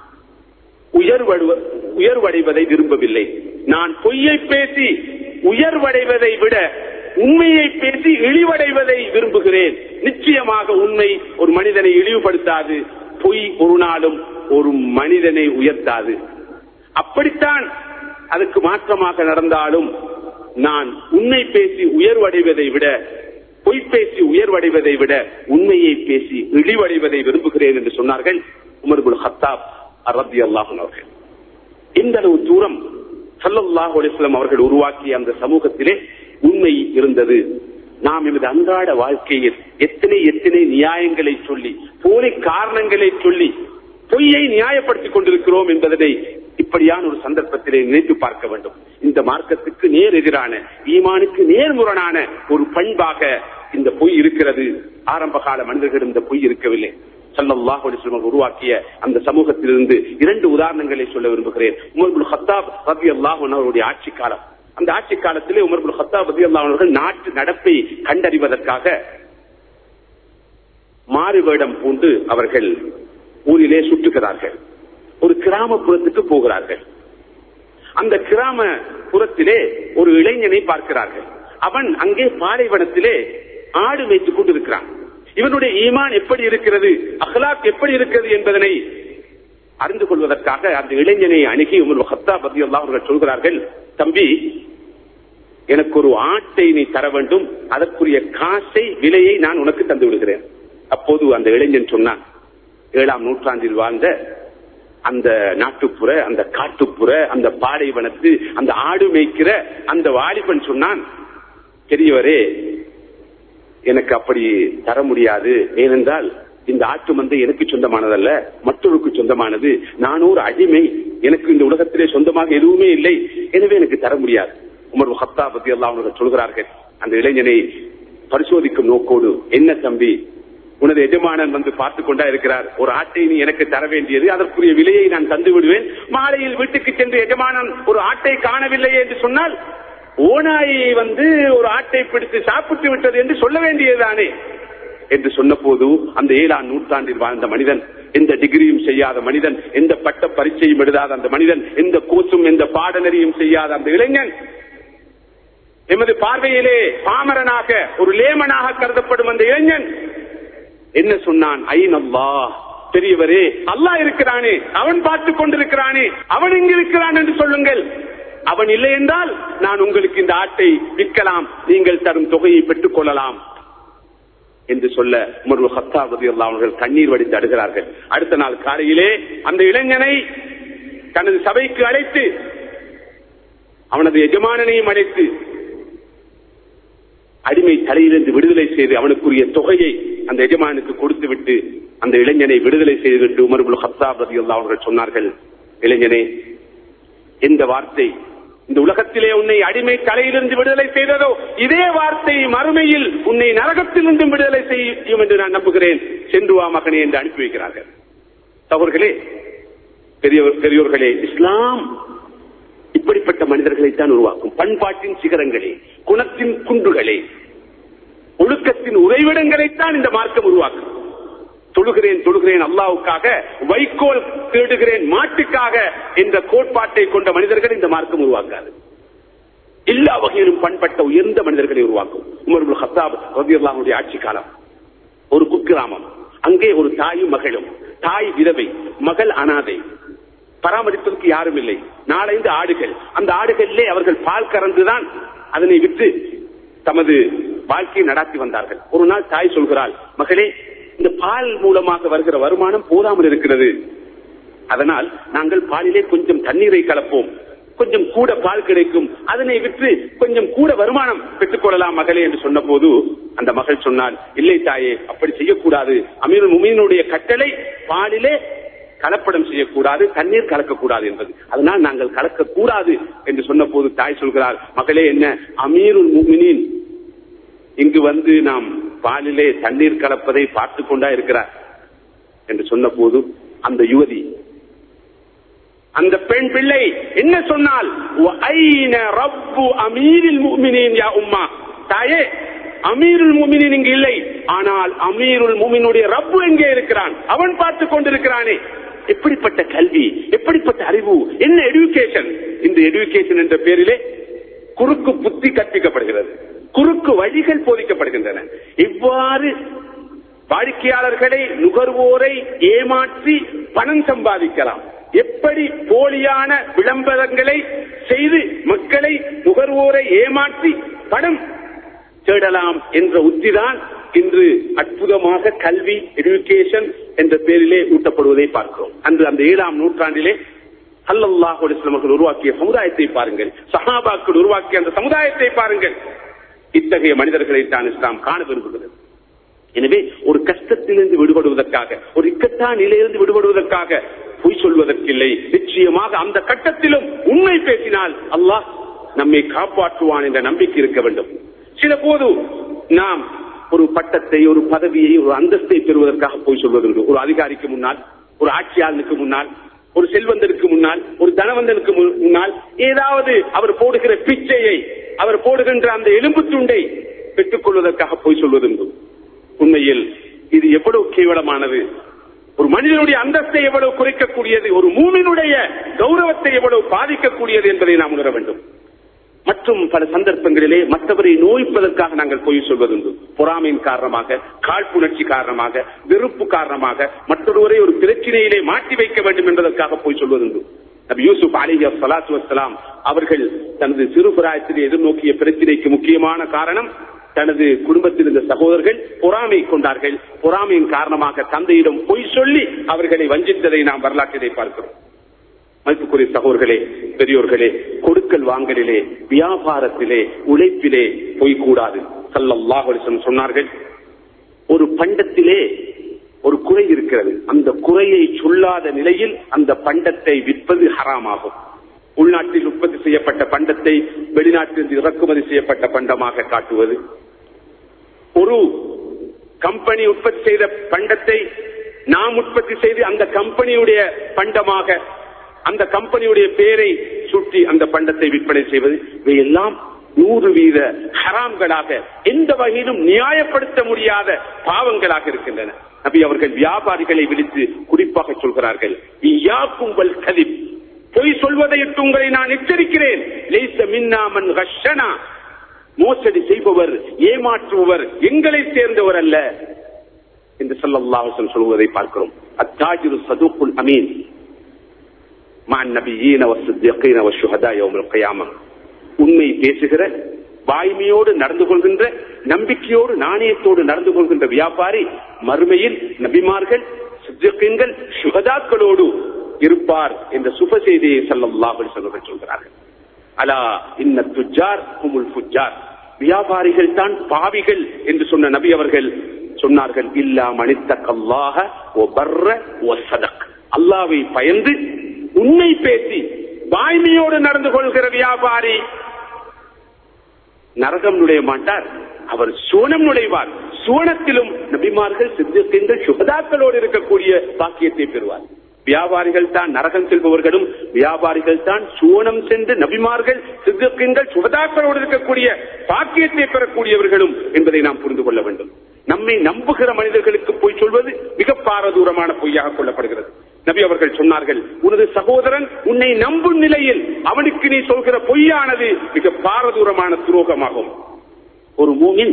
உயர்வடைவதை விரும்பவில்லை. நான் பொய்யை பேசி உயர்வடைவதை விட உண்மையை பேசி இழிவடைவதை விரும்புகிறேன். நிச்சயமாக உண்மை ஒரு மனிதனை இழிவுபடுத்தாது, பொய் ஒரு நாளும் ஒரு மனிதனை உயர்த்தாது. அப்படித்தான் அதுக்கு மாற்றமாக நடந்தாலும் நான் உண்மை பேசி உயர்வடைவதை விட, பொய் பேசி உயர்வடைவதை விட உண்மையை பேசி இழிவடைவதை விரும்புகிறேன் என்று சொன்னார்கள் உமர் இப்னு கத்தாப் ரலியல்லாஹு அன்ஹு அவர்கள். இந்த அளவு தூரம் ஸல்லல்லாஹு அலைஹி வஸல்லம் அவர்கள் உருவாக்கிய அந்த சமூகத்திலே உண்மை இருந்தது. நாம் எமது அன்றாட வாழ்க்கையில் எத்தனை எத்தனை நியாயங்களை சொல்லி, போலி காரணங்களை சொல்லி பொய்யை நியாயப்படுத்திக் கொண்டிருக்கிறோம் என்பதை இப்படியான ஒரு சந்தர்ப்பத்திலே நினைத்து பார்க்க வேண்டும். இந்த மார்க்கத்துக்கு நேர் எதிரான, ஈமானுக்கு நேர்முரணான ஒரு பண்பாக இந்த பொய் இருக்கிறது. ஆரம்ப கால மனிதர்கள் இந்த பொய் இருக்கவில்லை. ஸல்லல்லாஹு அலைஹி வஸல்லம் உருவாக்கிய அந்த சமூகத்திலிருந்து இரண்டு உதாரணங்களை சொல்ல விரும்புகிறேன். உமர் இப்னு கத்தாப் ரலியல்லாஹு அன்ஹு அவருடைய ஆட்சி காலம். அந்த ஆட்சி காலத்திலே உமர் இப்னு கத்தாப் ரலியல்லாஹு அன்ஹு அவர்கள் நாட்டு நடப்பை கண்டறிவதற்காக மாறு வேடம் பூண்டு அவர்கள் ஊரிலே சுற்றுகிறார்கள். ஒரு கிராமப்புறத்துக்கு போகிறார்கள். அந்த கிராம புறத்திலே ஒரு இளைஞனை பார்க்கிறார்கள். அவன் அங்கே பாலைவனத்திலே ஆடு வைத்துக் கொண்டிருக்கிறான். இவனுடைய ஈமான் எப்படி இருக்கிறது, அஹ்லாக் எப்படி இருக்கிறது என்பதனை அறிந்து கொள்வதற்காக அந்த இளைஞனை அணுகி உமர் கத்தாப் ரலியல்லாஹு அன்ஹு சொல்கிறார்கள், தம்பி, எனக்கு ஒரு ஆட்டை நீ தர வேண்டும், அதற்குரிய காசை விலையை நான் உனக்கு தந்து விடுகிறேன். அப்போது அந்த இளைஞன் சொன்னான், ஏழாம் நூற்றாண்டில் வாழ்ந்த அந்த நாட்டுப்புற, அந்த காட்டுப்புற, அந்த பாலைவனத்து அந்த ஆடு மேய்க்கிற அந்த வாலிபன் சொன்னான், பெரியவரே, எனக்கு அப்படி தர முடியாது. ஏனென்றால் இந்த ஆட்டு மந்தை எனக்கு சொந்தமானதல்ல, மற்றொருக்கு சொந்தமானது. நான் ஒரு அடிமை, எனக்கு இந்த உலகத்திலே சொந்தமாக எதுவுமே இல்லை, எனவே எனக்கு தர முடியாது. உமர் கத்தாப் ரலியல்லாஹு அன்ஹு சொல்கிறார்கள், அந்த இளைஞனை பரிசோதிக்கும் நோக்கோடு, என்ன தம்பி, உனது எஜமானன் வந்து பார்த்துக் கொண்டா இருக்கிறார், ஒரு ஆட்டை நீ எனக்கு தர வேண்டியது, அதற்குரிய விலையை நான் தந்து விடுவேன். மாலையில் வீட்டுக்கு சென்று எஜமானன் ஒரு ஆட்டை காணவில்லையே என்று சொன்னால், ஓநாயை வந்து ஒரு ஆட்டை பிடித்து சாப்பிட்டு விட்டது என்று சொல்ல வேண்டியதுதானே என்று சொன்ன போது, அந்த ஏழாம் நூற்றாண்டில் வாழ்ந்த மனிதன், எந்த டிகிரியும் செய்யாத மனிதன், எந்த பட்ட பரீட்சையும் எழுதாத அந்த மனிதன், எந்த கோச்சும் எந்த பாடநெறியும் செய்யாத அந்த இளைஞன், எமது பார்வையிலே பாமரனாக ஒரு லேமனாக கருதப்படும் அந்த இளைஞன் என்ன சொன்னான்? ஐன் அல்லாஹ், பெரியவரே, அல்லாஹ் இருக்கிறானே, அவன் பார்த்துக் கொண்டிருக்கிறானே, அவன் எங்கு இருக்கிறான் என்று சொல்லுங்கள். அவன் இல்லை என்றால் நான் உங்களுக்கு இந்த ஆட்டை விற்கலாம், நீங்கள் தரும் தொகையை பெற்றுக் கொள்ளலாம் என்று சொல்ல உமர் கத்தாப் ரலியல்லாஹு அன்ஹு அவர்கள் கண்ணீர் வடித்து அழுகிறார்கள். அடுத்த நாள் காலையிலே அந்த இளைஞனை தனது சபைக்கு அழைத்து, அவனது எஜமானனையும் அழைத்து, அடிமை தலையிலிருந்து விடுதலை செய்து அவனுக்குரிய தொகையை அந்த எஜமானுக்கு கொடுத்து விட்டு அந்த இளைஞனை விடுதலை செய்துவிட்டு உமர் இப்னு கத்தாப் ரலியல்லாஹு அன்ஹு அவர்கள் சொன்னார்கள், இளைஞனே, இந்த வார்த்தை இந்த உலகத்திலே உன்னை அடிமை தலையிலிருந்து விடுதலை செய்ததோ, இதே வார்த்தை மறுமையில் உன்னை நரகத்திலிருந்து விடுதலை செய்யும் என்று நான் நம்புகிறேன், சென்று வா மகனே என்று அனுப்பி வைக்கிறார்கள். சகோதரர்களே, பெரியோர்களே, இஸ்லாம் இப்படிப்பட்ட மனிதர்களைத்தான் உருவாக்கும். பண்பாட்டின் சிகரங்களே, குணத்தின் குன்றுகளே, ஒழுக்கத்தின் உறைவிடங்களைத்தான் இந்த மார்க்கம் உருவாக்கும். தொழுகிறேன் தொழுகிறேன் அல்லாஹ்வுக்காக, வைக்கோல் தேடுகிறேன் மாட்டுக்காக என்ற கோட்பாட்டை கொண்ட மனிதர்கள் இந்த மார்க்கம் உருவாக்காது. எல்லா வகையிலும் பண்பட்ட உயர்ந்த மனிதர்களை உருவாக்கும். உமர் இப்னு கத்தாப் ரலியல்லாஹு அன்ஹு ஆட்சி காலம், ஒரு குக்கிராமம், அங்கே ஒரு தாயும் மகளும், தாய் விதவை, மகள் அனாதை, பராமரிப்பதற்கு யாரும் இல்லை. நாலந்து ஆடுகள், அந்த ஆடுகளிலே அவர்கள் பால் கறந்துதான் அதனை விற்று தமது வாழ்க்கையை நடாத்தி வந்தார்கள். ஒரு நாள் தாய் சொல்கிறாள், மகளே, இந்த பால் மூலமாக வருகிற வருமானம் போதாமல் இருக்கிறது, அதனால் நாங்கள் பாலிலே கொஞ்சம் தண்ணீரை கலப்போம், கொஞ்சம் கூட பால் கிடைக்கும், அதனை விற்று கொஞ்சம் கூட வருமானம் பெற்றுக் கொள்ளலாம் மகளே என்று சொன்ன போது அந்த மகள் சொன்னாள், இல்லை தாயே, அப்படி செய்யக்கூடாது, அமீருல் முஃமினீனுடைய கட்டளை பாலிலே கலப்படம் செய்யக்கூடாது, தண்ணீர் கலக்கக்கூடாது என்பது, அதனால் நாங்கள் கலக்கக்கூடாது என்று சொன்ன போது தாய் சொல்கிறார், மகளே, என்ன அமீருல் முஃமினீன் இங்கு வந்து நாம் பாலிலே தண்ணீர் கலப்பதை பார்த்துக் கொண்டா இருக்கிறார் என்று சொன்ன போது அந்த யுவதி, அந்த பெண் பிள்ளை என்ன சொன்னால், தாயே, அமீருல் முஃமினீன் இங்கு இல்லை, ஆனால் அமீருல் முஃமினீனுடைய ரப்பு எங்கே இருக்கிறான், அவன் பார்த்துக் கொண்டிருக்கிறானே. எப்படிப்பட்ட கல்வி, எப்படிப்பட்ட அறிவு, என்ன எடுகேஷன்! இந்த எடுகேஷன் என்ற பெயரிலே குறுக்கு புத்தி கற்பிக்கப்படுகிறது, குறுக்கு வழிகள் போதிக்கப்படுகின்றன. இவ்வாறு வாடிக்கையாளர்களை, நுகர்வோரை ஏமாற்றி பணம் சம்பாதிக்கலாம், எப்படி போலியான விளம்பரங்களை செய்து மக்களை, நுகர்வோரை ஏமாற்றி பணம் தேடலாம் என்ற உத்திதான் இன்று அற்புதமாக கல்வி, எடுகேஷன் என்ற பெயரிலே ஊட்டப்படுவதை பார்க்கிறோம். அன்று அந்த ஏழாம் நூற்றாண்டிலே ஸல்லல்லாஹு அலைஹி வஸல்லம் அவர்கள் உருவாக்கிய சமுதாயத்தை பாருங்கள், சஹாபாக்கள் உருவாக்கிய அந்த சமுதாயத்தை பாருங்கள். இத்தகைய மனிதர்களை தான் இஸ்லாம் காண விரும்புகிறது. எனவே ஒரு கஷ்டத்திலிருந்து விடுபடுவதற்காக, ஒரு இக்கட்டான நிலையிலிருந்து விடுபடுவதற்காக பொய் சொல்வதற்கில்லை. நிச்சயமாக அந்த கட்டத்திலும் உண்மை பேசினால் அல்லாஹ் நம்மை காப்பாற்றுவான் என்ற நம்பிக்கை இருக்க வேண்டும். சில போது நாம் ஒரு பட்டத்தை, ஒரு பதவியை, ஒரு அந்தஸ்தை பெறுவதற்காக பொய் சொல்வதுண்டு. ஒரு அதிகாரிக்கு முன்னால், ஒரு ஆட்சியாளனுக்கு முன்னால், ஒரு செல்வந்தனுக்கு முன்னால், ஒரு தனவந்தனுக்கு முன்னால் ஏதாவது அவர் போடுகிற பிச்சையை, அவர் போடுகின்ற அந்த எலும்பு துண்டை பெற்றுக் கொள்வதற்காக பொய் சொல்வதுண்டு. உண்மையில் இது எவ்வளவு கேவலமானது! ஒரு ஒரு மனிதனுடைய அந்தஸ்தை எவ்வளவு குறைக்கக்கூடியது, ஒரு மூமினுடைய கௌரவத்தை எவ்வளவு பாதிக்கக்கூடியது என்பதை நாம் உணர வேண்டும். மற்றும் பல சந்தர்ப்பங்களிலே மற்றவரை நோய்ப்பதற்காக நாங்கள் பொய் சொல்வதுண்டு. பொறாமையின் காரணமாக, காழ்ப்புணர்ச்சி காரணமாக, வெறுப்பு காரணமாக மற்றொருவரை ஒரு பிரச்சனையிலே மாட்டி வைக்க வேண்டும் என்பதற்காக பொய் சொல்வதுண்டு. நபி யூசுப் அலைஹி ஸலாத்து வஸ்ஸலாம் அவர்கள் தனது சிறுபிராயத்தில் எதிர்நோக்கிய பிரச்சனைக்கு முக்கியமான காரணம் தனது குடும்பத்தில் இருந்த சகோதரர்கள் பொறாமை கொண்டார்கள். பொறாமையின் காரணமாக தந்தையிடம் பொய் சொல்லி அவர்களை வஞ்சித்ததை நாம் வரலாற்றிலே பார்க்கிறோம். மதிப்புக்குரிய சகோதரர்களே, பெரியோர்களே, கொடுக்கல் வாங்கலிலே, வியாபாரத்திலே, உழைப்பிலே பொய் கூடாது. ஸல்லல்லாஹு அலைஹி வஸல்லம் சொன்னார்கள், ஒரு பண்டத்திலே ஒரு குறை இருக்கிறது, அந்த குறையை சொல்லாத நிலையில் அந்த பண்டத்தை விற்பது ஹராமாகும். உள்நாட்டில் உற்பத்தி செய்யப்பட்ட பண்டத்தை வெளிநாட்டில் இறக்குமதி செய்யப்பட்ட பண்டமாக காட்டுவது, ஒரு கம்பெனி உற்பத்தி செய்த பண்டத்தை நாம் உற்பத்தி செய்து அந்த கம்பெனியுடைய பண்டமாக அந்த கம்பெனியுடைய பெயரை சுட்டி அந்த பண்டத்தை விற்பனை செய்வது, இவையெல்லாம் நூறு வீத ஹராம்களாக எந்த வகையிலும் நியாயப்படுத்த முடியாத பாவங்களாக இருக்கின்றன. நபி அவர்கள் வியாபாரிகளை விழித்து குறிப்பாக சொல்கிறார்கள், இய்யாக்கும் வல் கதிப், பொய் சொல்வதை உங்களை நான் எச்சரிக்கிறேன். லைஸ மின்னா மன் கஷ்ஷனா, மோசடி செய்பவர், ஏமாற்றுபவர் எங்களை சேர்ந்தவர் அல்ல என்று ஸல்லல்லாஹு அலைஹி வஸல்லம் சொல்வதை பார்க்கிறோம். அத்தாஜிரு ஸதூக்குல் அமீன் மஅன் நபியீன வஸ்ஸித்தீகீன வஷ்ஷுஹதா யௌமல் கியாமah, உண்மை பேசுகிற, வாய்மையோடு நடந்து கொள்கின்ற, நம்பிக்கையோடு நாணயத்தோடு நடந்து கொள்கின்ற வியாபாரி மறுமையில் நபிமார்கள், சித்தீகீன்கள், ஷுஹதாக்களோடு இருப்பார் என்ற சுப செய்தியை ஸல்லல்லாஹு அலைஹி வஸல்லம் சொல்கிறார்கள். அலா இன்ன துஜ்ஜார் ஹுமுல் ஃபுஜ்ஜார், வியாபாரிகள் தான் பாவிகள் என்று சொன்ன நபி அவர்கள் சொன்னார்கள், இல்லா மனித்தகல்லாஹ வ பர்ர வ ஸதக், அல்லாஹ்வை பயந்து உண்மை பேசி வாய்மையோடு நடந்து கொள்கிற வியாபாரி நரகம் நுழைய மாட்டார், அவர் சுவனம் நுழைவார். சுவனத்திலும் நபிமார்கள், சித்தீகீன்கள், ஷுஹதாக்களோடு இருக்கக்கூடிய பாக்கியத்தை பெறுவார். வியாபாரிகள் தான் நரகம் செல்பவர்களும், வியாபாரிகள் தான் சுவனம் சென்று நபிமார்கள், சித்தீகீன்கள், ஷுஹதாக்களோடு இருக்கக்கூடிய பாக்கியத்தை பெறக்கூடியவர்களும் என்பதை நாம் புரிந்து கொள்ள வேண்டும். நம்மை நம்புகிற மனிதர்களுக்கு பொய் சொல்வது மிக பாரதூரமான பொய்யாக கொள்ளப்படுகிறது. நபி அவர்கள் சொன்னார்கள், உனது சகோதரன் உன்னை நம்பும் நிலையில் அவனுக்கு நீ சொல்கிற பொய்யானது மிக பாரதூரமான துரோகமாகும். ஒரு மூமின்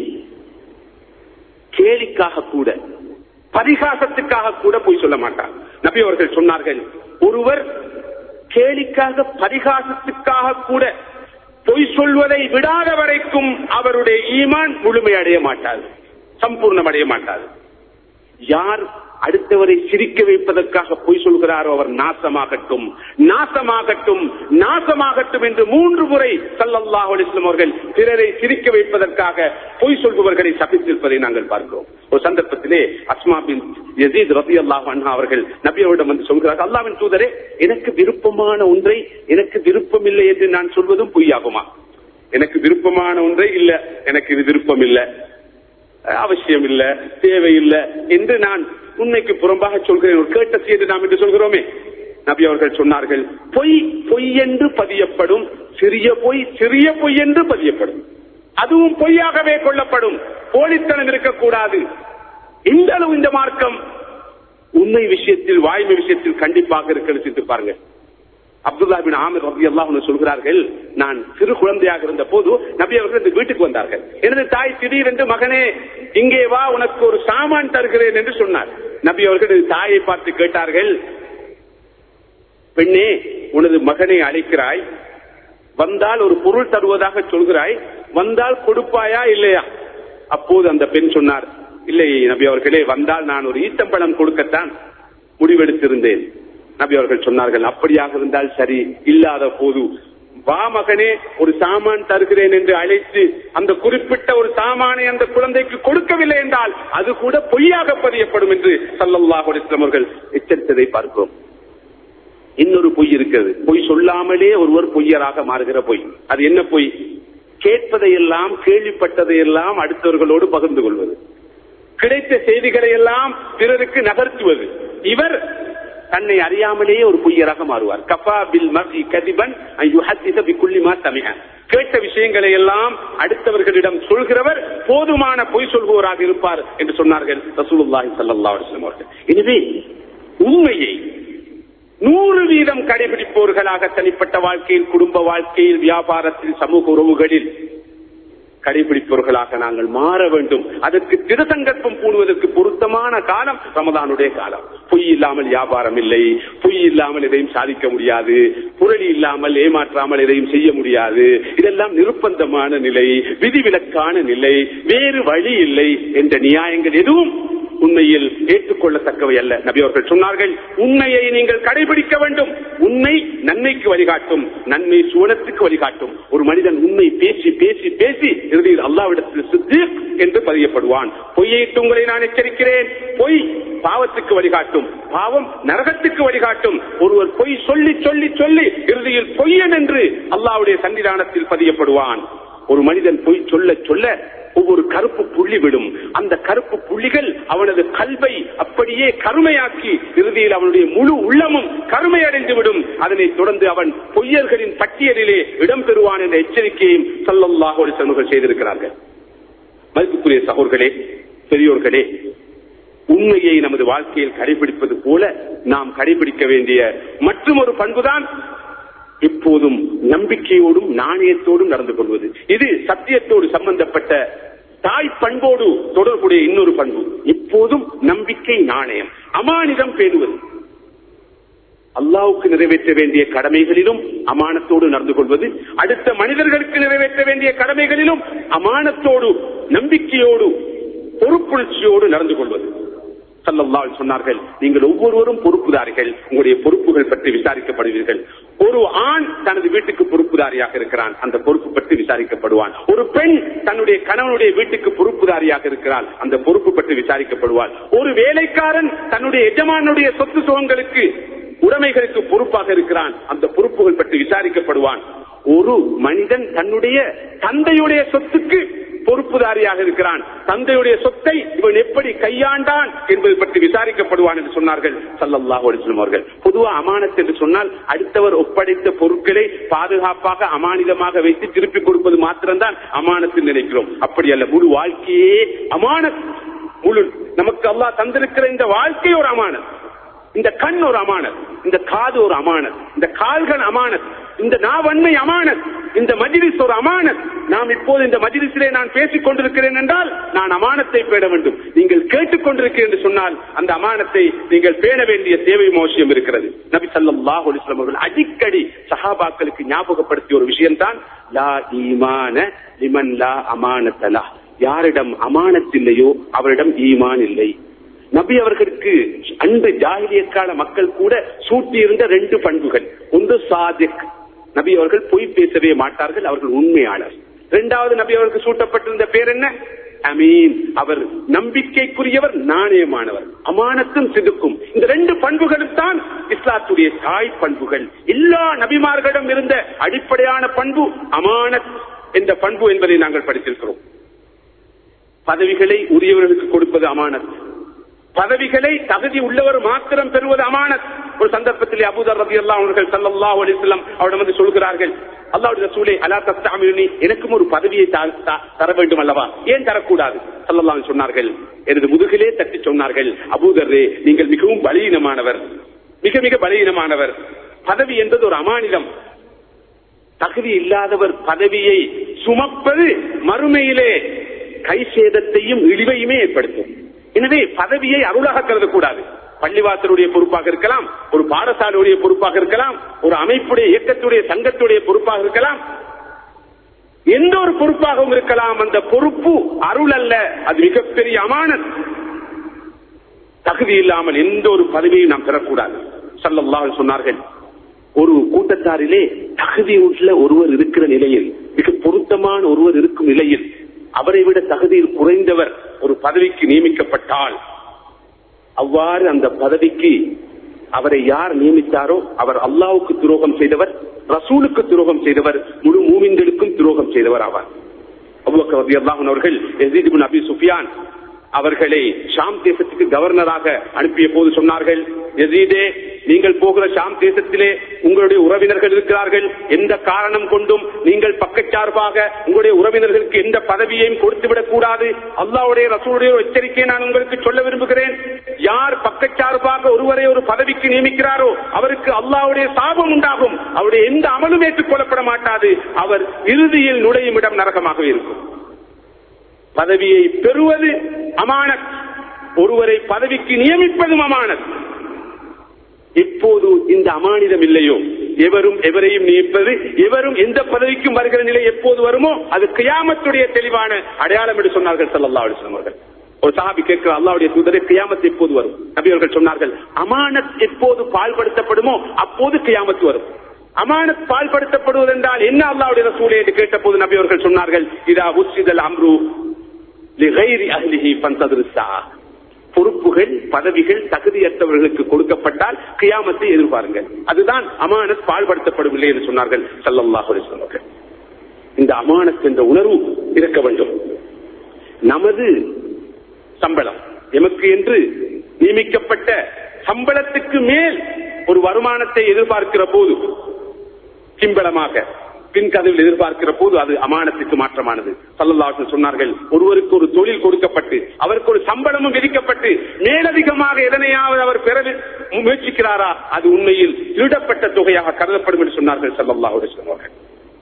கேலிக்காக கூட, பரிகாசத்துக்காக கூட பொய் சொல்ல மாட்டார். நபி அவர்கள் சொன்னார்கள், ஒருவர் கேலிக்காக, பரிகாசத்துக்காக கூட பொய் சொல்வதை விடாத வரைக்கும் அவருடைய ஈமான் முழுமையடைய மாட்டாது, சம்பூர்ணம் அடைய மாட்டாது. யார் அடுத்தவரை சிரிக்க வைப்பதற்காக பொய் சொல்கிறாரோ அவர் நாசமாகட்டும், நாசமாகட்டும், நாசமாகட்டும் என்று மூன்று முறை ஸல்லல்லாஹு அலைஹி வஸல்லம் அவர்கள் பிறரை சிரிக்க வைப்பதற்காக பொய் சொல்பவர்களை சபித்திருப்பதை நாங்கள் பார்க்கிறோம். ஒரு சந்தர்ப்பத்திலே அஸ்மா பின் யஸீத் ரலியல்லாஹு அன்ஹா அவர்கள் நபி அவரிடம் வந்து சொல்கிறார்கள், அல்லாஹ்வின் தூதரே, எனக்கு விருப்பமான ஒன்றை எனக்கு விருப்பமில்லை என்று நான் சொல்வதும் பொய்யாகுமா? எனக்கு விருப்பமான ஒன்றை இல்ல, எனக்கு இது விருப்பம் இல்ல, அவசியம் இல்ல, தேவையில்லை என்று நான் உண்மைக்கு புறம்பாக சொல்கிறேன், ஒரு கேட்ட செய்து நாம் என்று சொல்கிறோமே. நபி அவர்கள் சொன்னார்கள், பொய் பொய் என்று பதியப்படும், சிறிய பொய் சிறிய பொய் என்று பதியப்படும், அதுவும் பொய்யாகவே கொள்ளப்படும். போலித்தனம் இருக்கக்கூடாது. இந்த அளவு இந்த மார்க்கம் உண்மை விஷயத்தில், வாய்மை விஷயத்தில் கண்டிப்பாக இருக்கிறது. பாருங்க, அப்துல்லா பின் ஆமிர் ரலியல்லாஹு அன்ஹு சொல்கிறார்கள், நான் சிறு குழந்தையாக இருந்த போது நபி அவர்கள் இந்த வீட்டுக்கு வந்தார்கள். எனது தாய் திடீரென்று, மகனே இங்கே வா, உனக்கு ஒரு சாமான் தருகிறேன் என்று சொன்னார். நபி அவர்கள் தாயை பார்த்து கேட்டார்கள், பெண்ணே, உனது மகனை அழைக்கிறாய், வந்தால் ஒரு பொருள் தருவதாக சொல்கிறாய், வந்தால் கொடுப்பாயா இல்லையா? அப்போது அந்த பெண் சொன்னார், இல்லை நபி அவர்களே, வந்தால் நான் ஒரு ஈத்தம்பழம் கொடுக்கத்தான் முடிவெடுத்திருந்தேன். நபி அவர்கள் சொன்னார்கள், அப்படியாக இருந்தால் சரி, இல்லாத போது வா மகனே, ஒரு சாமான் தருகிறேன் என்று அழைத்து அந்த குறிப்பிட்ட ஒரு சாமானை அந்த குழந்தைக்கு கொடுக்கவில்லை என்றால் அது கூட பொய்யாக பதியப்படும் என்று ஸல்லல்லாஹு அலைஹி வஸல்லம் அவர்கள் எச்சரித்ததை பார்க்கிறோம். இன்னொரு பொய் இருக்கிறது, பொய் சொல்லாமலே ஒருவர் பொய்யராக மாறுகிற பொய். அது என்ன பொய்? கேட்பதையெல்லாம், கேள்விப்பட்டதையெல்லாம் அடுத்தவர்களோடு பகிர்ந்து கொள்வது, கிடைத்த செய்திகளை எல்லாம் பிறருக்கு நகர்த்துவது. இவர் தன்னை அறியாமலேயே ஒரு பொய்யராக மாறுவார். கஃபா பில் மர்இ கதிபன் அன் யுஹத்திஸ பிகுல்லி மா சமிஅ, கேட்ட விஷயங்களை எல்லாம் அடுத்தவர்களிடம் சொல்கிறவர் போதுமான பொய் சொல்பவராக இருப்பார் என்று சொன்னார்கள் ரசூலுல்லாஹி ஸல்லல்லாஹு அலைஹி வஸல்லம் அவர்கள். எனவே உண்மையை நூறு வீதம் கடைபிடிப்பவர்களாக தனிப்பட்ட வாழ்க்கையில், குடும்ப வாழ்க்கையில், வியாபாரத்தில், சமூக உறவுகளில் கடைபிடிப்பவர்களாக நாங்கள் மாற வேண்டும். அதற்கு திருசங்கற்பம் பூணுவதற்கு பொருத்தமான காலம் ரமதானுடைய காலம். பொய் இல்லாமல் வியாபாரம் இல்லை, பொய் இல்லாமல் எதையும் சாதிக்க முடியாது, புரளி இல்லாமல் ஏமாற்றாமல் எதையும் செய்ய முடியாது. இதெல்லாம் நிர்பந்தமான நிலை, விதிவிலக்கான நிலை, வேறு வழி இல்லை என்ற நியாயங்கள் எதுவும் உண்மையில் ஏற்றுக்கொள்ளத்தக்கவை அல்ல. நபி அவர்கள் சொன்னார்கள், உண்மையை நீங்கள் கடைபிடிக்க வேண்டும். உண்மை நன்மைக்கு வழிகாட்டும், நன்மை சுவனத்துக்கு வழிகாட்டும். ஒரு மனிதன் உண்மை பேசி பேசி பேசி இறுதியில் அல்லாஹ்விடத்தில் சித்தீக் என்று பதியப்படுவான். பொய்யைட்டு உங்களை நான் எச்சரிக்கிறேன். பொய் பாவத்துக்கு வழிகாட்டும், பாவம் நரகத்துக்கு வழிகாட்டும். ஒருவர் பொய் சொல்லி சொல்லி சொல்லி இறுதியில் பொய்யன் என்று அல்லாஹ்வுடைய சன்னிதானத்தில் பதியப்படுவான். ஒரு மனிதன் பொய் சொல்ல சொல்ல ஒவ்வொரு கருப்பு புள்ளி விடும். அந்த கருப்பு புள்ளிகள் அவனது கல்வை அப்படியே கருமையாக்கி இறுதியில் அவனுடைய முழு உள்ளமும் கருமையடைந்து விடும். அதனை தொடர்ந்து அவன் பொய்யர்களின் பட்டியலிலே இடம்பெறுவான் என்ற எச்சரிக்கையும் ஸல்லல்லாஹு அலைஹி வஸல்லம் செய்திருக்கிறார்கள். மதிப்புக்குரிய சகோதரர்களே, பெரியோர்களே, உண்மையை நமது வாழ்க்கையில் கடைபிடிப்பது போல நாம் கடைபிடிக்க வேண்டிய மற்றும் ஒரு பண்புதான் எப்போதும் நம்பிக்கையோடும் நாணயத்தோடும் நடந்து கொள்வது. இது சத்தியத்தோடு சம்பந்தப்பட்ட தாய் பண்போடு தொடர்புடைய இன்னொரு பண்பு. எப்போதும் நம்பிக்கை, நாணயம், அமானிதம் பேணுவது. அல்லாஹ்வுக்கு நிறைவேற்ற வேண்டிய கடமைகளிலும் அமானத்தோடு நடந்து கொள்வது, அடுத்த மனிதர்களுக்கு நிறைவேற்ற வேண்டிய கடமைகளிலும் அமானத்தோடு, நம்பிக்கையோடு, பொறுப்புணர்ச்சியோடு நடந்து கொள்வது. ஸல்லல்லாஹு அலைஹி சொன்னார்கள், நீங்கள் ஒவ்வொருவரும் பொறுப்புதாரிகள், உங்களுடைய பொறுப்புகள் பற்றி விசாரிக்கப்படுவீர்கள். ஒரு ஆண் தனது வீட்டுக்கு பொறுப்புதாரியாக இருக்கிறான், அந்த பொறுப்பு பற்றி விசாரிக்கப்படுவான். ஒரு பெண் தன்னுடைய கணவனுடைய வீட்டுக்கு பொறுப்புதாரியாக இருக்கிறாள், அந்த பொறுப்பு பற்றி விசாரிக்கப்படுவாள். ஒரு வேலைக்காரன் தன்னுடைய எஜமானுடைய சொத்து சுகங்களுக்கு, உடைமைகளுக்கு பொறுப்பாக இருக்கிறான், அந்த பொறுப்புகள் பற்றி விசாரிக்கப்படுவான். ஒரு மனிதன் தன்னுடைய தந்தையுடைய சொத்துக்கு பொறுப்புதாரியாக இருக்கிறான், தந்தையுடைய சொத்தை இவன் எப்படி கையாண்டான் என்பது பற்றி விசாரிக்கப்படுவான் என்று சொன்னார்கள் ஸல்லல்லாஹு அலைஹி வஸல்லம் அவர்கள். பொதுவாக அமானத் என்று சொன்னால் அடுத்தவர் ஒப்படைத்த பொருட்களை பாதுகாப்பாக அமானிதமாக வைத்து திருப்பி கொடுப்பது மாத்திரம்தான் அமானத்தில் நினைக்கிறோம். அப்படி அல்ல, முழு வாழ்க்கையே அமானத். முழு நமக்கு அல்லாஹ் தந்திருக்கிற இந்த வாழ்க்கை ஒரு அமானத். இந்த கண் ஒரு அமானத், இந்த காது ஒரு அமானத், இந்த கால்கள் அமானத், இந்த நாவன்மை அமானத், இந்த மஜ்லிஸ் ஒரு அமானத். நாம் இப்போது இந்த மஜ்லிஸிலே நான் பேசிக் கொண்டிருக்கிறேன் என்றால் நான் அமானத்தை பேண வேண்டும். நீங்கள் கேட்டுக் கொண்டிருக்கிறேன் என்று சொன்னால் அந்த அமானத்தை நீங்கள் பேண வேண்டிய தேவை அவசியம் இருக்கிறது. நபி ஸல்லல்லாஹு அலைஹி வஸல்லம் அவர்கள் அடிக்கடி சஹாபாக்களுக்கு ஞாபகப்படுத்திய ஒரு விஷயம் தான் லா ஈமான லிமன் லா அமானத லஹ். யாரிடம் அமானத் இல்லையோ அவரிடம் ஈமான் இல்லை. நபி அவர்களுக்கு அன்று ஜாஹிலிய கால மக்கள் கூட சூட்டியிருந்த ரெண்டு பண்புகள். ஒன்று சாதிக், நபி அவர்கள் பொய் பேசவே மாட்டார்கள், அவர்கள் உண்மையாளர். இரண்டாவது நபி அவர்களுக்கு சூட்டப்பட்டிருந்த பேர் என்ன? அமீன், அவர் நம்பிக்கைக்குரியவர், நாணயமானவர். அமானத்தும் சிதுக்கும், இந்த ரெண்டு பண்புகளும் தான் இஸ்லாத்துடைய தாய் பண்புகள். எல்லா நபிமார்களிடம் இருந்த அடிப்படையான பண்பு அமானத் என்ற பண்பு என்பதை நாங்கள் படித்திருக்கிறோம். பதவிகளை உரியவர்களுக்கு கொடுப்பது அமானத், பதவிகளை தகுதி உள்ளவர் மாத்திரம் பெறுவது அமானத். ஒரு சந்தர்ப்பத்தில் அபூதர் ரலியல்லாஹு அன்ஹு அவர்கள் ஸல்லல்லாஹு அலைஹி வஸல்லம் அவரிடம் வந்து சொல்கிறார்கள், அல்லாஹ்வுடைய ரசூலே அலா தஸ்தஅமிலுனி, எனக்கும் ஒரு பதவியை தர வேண்டும் அல்லவா, ஏன் தரக்கூடாது? ஸல்லல்லாஹு அலைஹி சொன்னார்கள், எனது முதுகிலே தட்டி சொன்னார்கள், அபூதரே நீங்கள் மிகவும் பலவீனமானவர், மிக மிக பலவீனமானவர். பதவி என்பது ஒரு அமானிதம். தகுதி இல்லாதவர் பதவியை சுமப்பது மறுமையிலே கை சேதத்தையும் இழிவையுமே ஏற்படுத்தும். எனவே பதவியை அருளாக கருதக்கூடாது. பள்ளிவாசலுடைய பொறுப்பாக இருக்கலாம், ஒரு பாடசாலையுடைய பொறுப்பாக இருக்கலாம், ஒரு அமைப்புடைய இயக்கத்துடைய சங்கத்துடைய பொறுப்பாக இருக்கலாம், எந்த ஒரு பொறுப்பாகவும் இருக்கலாம். அந்த பொறுப்பு அருள் அல்ல, அது மிகப்பெரிய அமானத். தகுதி இல்லாமல் எந்த ஒரு பதவியும் நாம் பெறக்கூடாது. ஸல்லல்லாஹு அலைஹி சொன்னார்கள், ஒரு கூட்டத்தாரிலே தகுதி உள்ள ஒருவர் இருக்கிற நிலையில், மிக பொருத்தமான ஒருவர் இருக்கும் நிலையில், அவரை விட தகுதியில் குறைந்தவர் ஒரு பதவிக்கு நியமிக்கப்பட்டால், அவ்வாறு அந்த பதவிக்கு அவரை யார் நியமித்தாரோ அவர் அல்லாஹ்வுக்கு துரோகம் செய்தவர், ரசூலுக்கு துரோகம் செய்தவர், முழு மூமின்களுக்கும் துரோகம் செய்தவர் ஆவார். அபூபக்கர் ரலியல்லாஹு அன்ஹு அவர்கள் யஸீத் இப்னு அபி சுஃபியான் அவர்களை ஷாம் தேசத்துக்கு கவர்னராக அனுப்பிய போது சொன்னார்கள், யஸீதே நீங்கள் போகிற ஷாம் தேசத்திலே உங்களுடைய உறவினர்கள் இருக்கிறார்கள், எந்த காரணம் கொண்டும் நீங்கள் பக்கச்சார்பாக உங்களுடைய உறவினர்களுக்கு எந்த பதவியையும் கொடுத்துவிடக் கூடாது. அல்லாஹ்வுடைய ரசூலுடைய எச்சரிக்கையை நான் உங்களுக்கு சொல்ல விரும்புகிறேன். யார் பக்கச்சார்பாக ஒருவரை ஒரு பதவிக்கு நியமிக்கிறாரோ அவருக்கு அல்லாஹ்வுடைய சாபம் உண்டாகும். அவருடைய எந்த அமலும் ஏற்றுக்கொள்ளப்பட மாட்டாது. அவர் இறுதியில் நுழையும் இடம் நரகமாக இருக்கும். பதவியை பெறுவது அமானத், ஒருவரை பதவிக்கு நியமிப்பதும் அமானத். இப்போது இந்த அமானிதம் இல்லையோ, எவரும் எவரையும் நியமிப்பது, எவரும் எந்த பதவிக்கும் வருகிற நிலை எப்போது வருமோ அது கியாமத்துடைய தெளிவான அடையாளம் என்று சொன்னார்கள் ஸல்லல்லாஹு அலைஹி வஸல்லம் அவர்கள். ஒரு சஹாபி கேட்கிற அல்லாஹ்வுடைய தூதரே, கியாமத் எப்போது வரும்? நபி அவர்கள் சொன்னார்கள், அமானத் எப்போது பால்படுத்தப்படுமோ அப்போது கியாமத் வரும். அமானத் பால்படுத்தப்படுவது என்றால் என்ன அல்லாஹ்வுடைய ரசூலே என்று கேட்டபோது நபி அவர்கள் சொன்னார்கள், இதா உஸ்ஸிதல் அம்ரு லிகைரி அஹ்லிஹி ஃபன்ததிரு ஸாஅ. பொறுப்புகள் பதவிகள் தகுதியற்றவர்களுக்கு கொடுக்கப்பட்டால் கியாமத்தை எதிர்பாருங்கள். அதுதான் அமானத் பாழ்படுத்தப்படவில்லை என்று சொன்னார்கள் ஸல்லல்லாஹு அலைஹி வஸல்லம். இந்த அமானத் என்ற உணர்வு இருக்க வேண்டும். நமது சம்பளம், எமக்கு என்று நியமிக்கப்பட்ட சம்பளத்துக்கு மேல் ஒரு வருமானத்தை எதிர்பார்க்கிற போது, சிம்பளமாக பின்கதவில் எதிர்பார்க்கிற போது அது அமானத்துக்கு மாற்றமானது. ஸல்லல்லாஹு அலைஹி வஸல்லம் சொன்னார்கள், ஒருவருக்கு ஒரு தொழில் கொடுக்கப்பட்டு அவருக்கு ஒரு சம்பளமும் விதிக்கப்பட்டு மேலதிகமாக எதனையாவது அவர் பெற முயற்சிக்கிறாரா, அது உண்மையில் திருடப்பட்ட தொகையாக கருதப்படும் என்று சொன்னார்கள் ஸல்லல்லாஹு அலைஹி வஸல்லம்.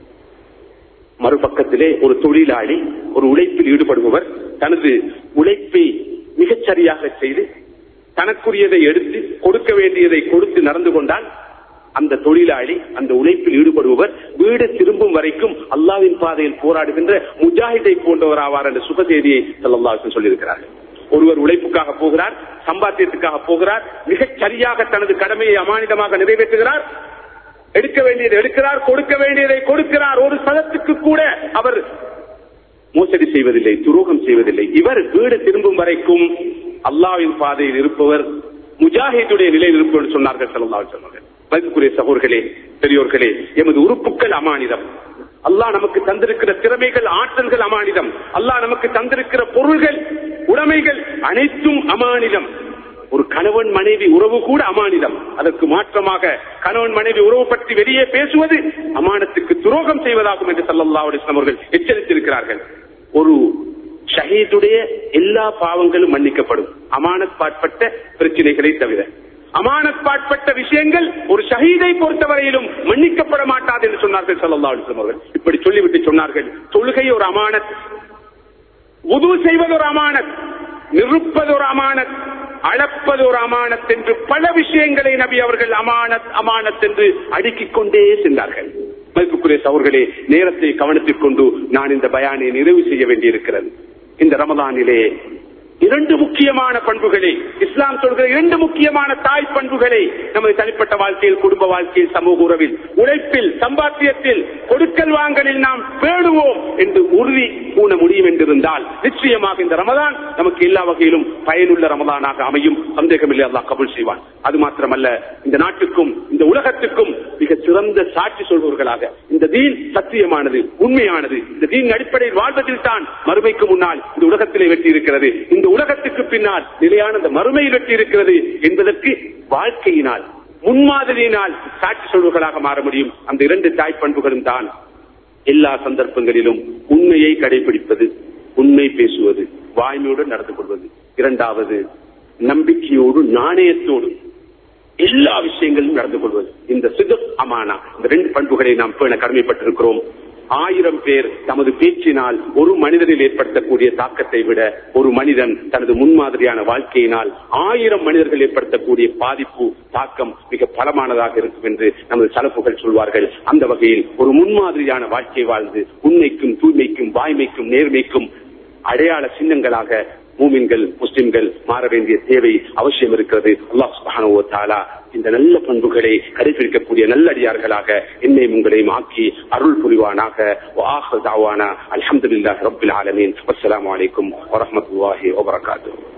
மறுபக்கத்திலே ஒரு தொழிலாளி, ஒரு உழைப்பில் ஈடுபடுபவர் தனது உழைப்பை மிகச்சரியாக செய்து தனக்குரியதை எடுத்து கொடுக்க வேண்டியதை கொடுத்து நடந்து கொண்டால் அந்த தொழிலாளி, அந்த உழைப்பில் ஈடுபடுபவர் வீடு திரும்பும் வரைக்கும் அல்லாஹ்வின் பாதையில் போராடுகின்ற முஜாஹிதை போன்றவர் ஆவார் என்ற சுப செய்தியை ஸல்லல்லாஹு அலைஹி வஸல்லம் சொல்லியிருக்கிறார்கள். ஒருவர் உழைப்புக்காக போகிறார், சம்பாத்தியத்துக்காக போகிறார், மிகச் சரியாக தனது கடமையை அமானிதமாக நிறைவேற்றுகிறார், எடுக்க வேண்டியதை எடுக்கிறார், கொடுக்க வேண்டியதை கொடுக்கிறார். ஒரு சதத்துக்கு கூட அவர் மோசடி செய்வதில்லை, துரோகம் செய்வதில்லை. இவர் வீடு திரும்பும் வரைக்கும் அல்லாஹ்வின் பாதையில் இருப்பவர், முஜாஹிதுடைய நிலையில் இருப்பவர் சொன்னார்கள் ஸல்லல்லாஹு அலைஹி வஸல்லம். மதிப்புக்குரிய சகோதரர்களே, பெரியோர்களே, எமது உறுப்புகள் அமானிதம். அல்லாஹ் நமக்கு தந்திருக்கிற திறமைகள், ஆற்றல்கள் அமானிதம். அல்லாஹ் நமக்கு தந்திருக்கிற பொருள்கள், உடைமைகள் அனைத்தும் அமானிதம். ஒரு கணவன் மனைவி உறவு கூட அமானிதம். அதற்கு மாற்றமாக கணவன் மனைவி உறவு பற்றி வெளியே பேசுவது அமானத்துக்கு துரோகம் செய்வதாகும் என்று ஸல்லல்லாஹு அலைஹி வஸல்லம் அவர்கள் எச்சரித்திருக்கிறார்கள். ஒரு ஷஹீதுடைய எல்லா பாவங்களும் மன்னிக்கப்படும், அமானத் பாட்பட்ட பிரச்சனைகளை தவிர. அமானத் பாட்பட்ட விஷயங்கள் ஒரு ஷஹீதை பொறுத்தவரையிலும் மன்னிக்கப்பட மாட்டாது என்று சொன்னார்கள் ஸல்லல்லாஹு அலைஹி வஸல்லம் அவர்கள். இப்படி சொல்லிவிட்டு சொன்னார்கள், தொழுகை ஒரு அமானத், வுது செய்வது ஒரு அமானத், நிறுப்பது ஒரு அமானத், அளப்பது ஒரு அமானத் என்று பல விஷயங்களை நபி அவர்கள் அமானத் அமானத் என்று அடுக்கிக் கொண்டே சென்றார்கள். மதிப்புக்குரிய சகோதரர்களே, நேரத்தை கவனத்திற்கு கொண்டு நான் இந்த பயானை நிறைவு செய்ய வேண்டியிருக்கிறது. இந்த ரமலானிலே இரண்டு முக்கியமான பண்புகளை இஸ்லாம் சொல்கிற இரண்டு முக்கியமான தாய் பண்புகளை நமது தனிப்பட்ட வாழ்க்கையில், குடும்ப வாழ்க்கையில், சமூக உறவில், உழைப்பில், சம்பாத்தியத்தில், கொடுக்கல் வாங்கலில் நாம் பேணுவோம் என்று உறுதி பூண முடியும் என்றிருந்தால் நிச்சயமாக இந்த ரமதான் நமக்கு எல்லா வகையிலும் பயனுள்ள ரமதானாக அமையும். சந்தேகமில்லை, அல்லாஹ் கபூல் செய்வான். அது மாத்திரமல்ல, இந்த நாட்டுக்கும் இந்த உலகத்துக்கும் மிக சிறந்த சாட்சி சொல்பவர்களாக இந்த தீன் சத்தியமானது, உண்மையானது, இந்த தீன் அடிப்படையில் வாழ்வதில் தான் மறுமைக்கு முன்னால் இந்த உலகத்திலே வெற்றி இருக்கிறது, இந்த உலகத்துக்கு பின்னால் நிலையான இந்த மறுமையில் வெற்றி இருக்கிறது என்பதற்கு வாழ்க்கையினால், முன்மாதிரியினால் சாட்சி சொல்வர்களாக மாற முடியும். அந்த இரண்டு தாய் பண்புகளும் தான் எல்லா சந்தர்ப்பங்களிலும் உண்மையை கடைபிடிப்பது, உண்மை பேசுவது, வாய்மையோடு நடந்து கொள்வது. இரண்டாவது, நம்பிக்கையோடு நாணயத்தோடு எல்லா விஷயங்களும் நடந்து கொள்வது. இந்த சிதக் அமானா, இந்த ரெண்டு பண்புகளை நாம் பேண கடமைப்பட்டிருக்கிறோம். ஆயிரம் பேர் தமது பேச்சினால் ஒரு மனிதனில் ஏற்படுத்தக்கூடிய தாக்கத்தை விட ஒரு மனிதன் தனது முன்மாதிரியான வாழ்க்கையினால் ஆயிரம் மனிதர்கள் ஏற்படுத்தக்கூடிய பாதிப்பு, தாக்கம் மிக பலமானதாக இருக்கும் என்று நமது சலப்புகள் சொல்வார்கள். அந்த வகையில் ஒரு முன்மாதிரியான வாழ்க்கை வாழ்ந்து உண்மைக்கும், தூய்மைக்கும், வாய்மைக்கும், நேர்மைக்கும் அடையாள சின்னங்களாக மூமின்கள், முஸ்லிம்கள் மாற வேண்டிய தேவை அவசியம் இருக்கிறது. அல்லாஹ் சுப்ஹானஹு வ தஆலா இந்த நல்ல பண்புகளை கடைபிடிக்கக்கூடிய நல்லடியார்களாக என்னை உங்களையும் ஆக்கி அருள் புரிவானாக. வ ஆகிரு தஅவானா அல்ஹம்துலில்லாஹி ரப்பில் ஆலமீன். வஸ்ஸலாமு அலைக்கும் வ ரஹ்மத்துல்லாஹி வ பரகாத்துஹு.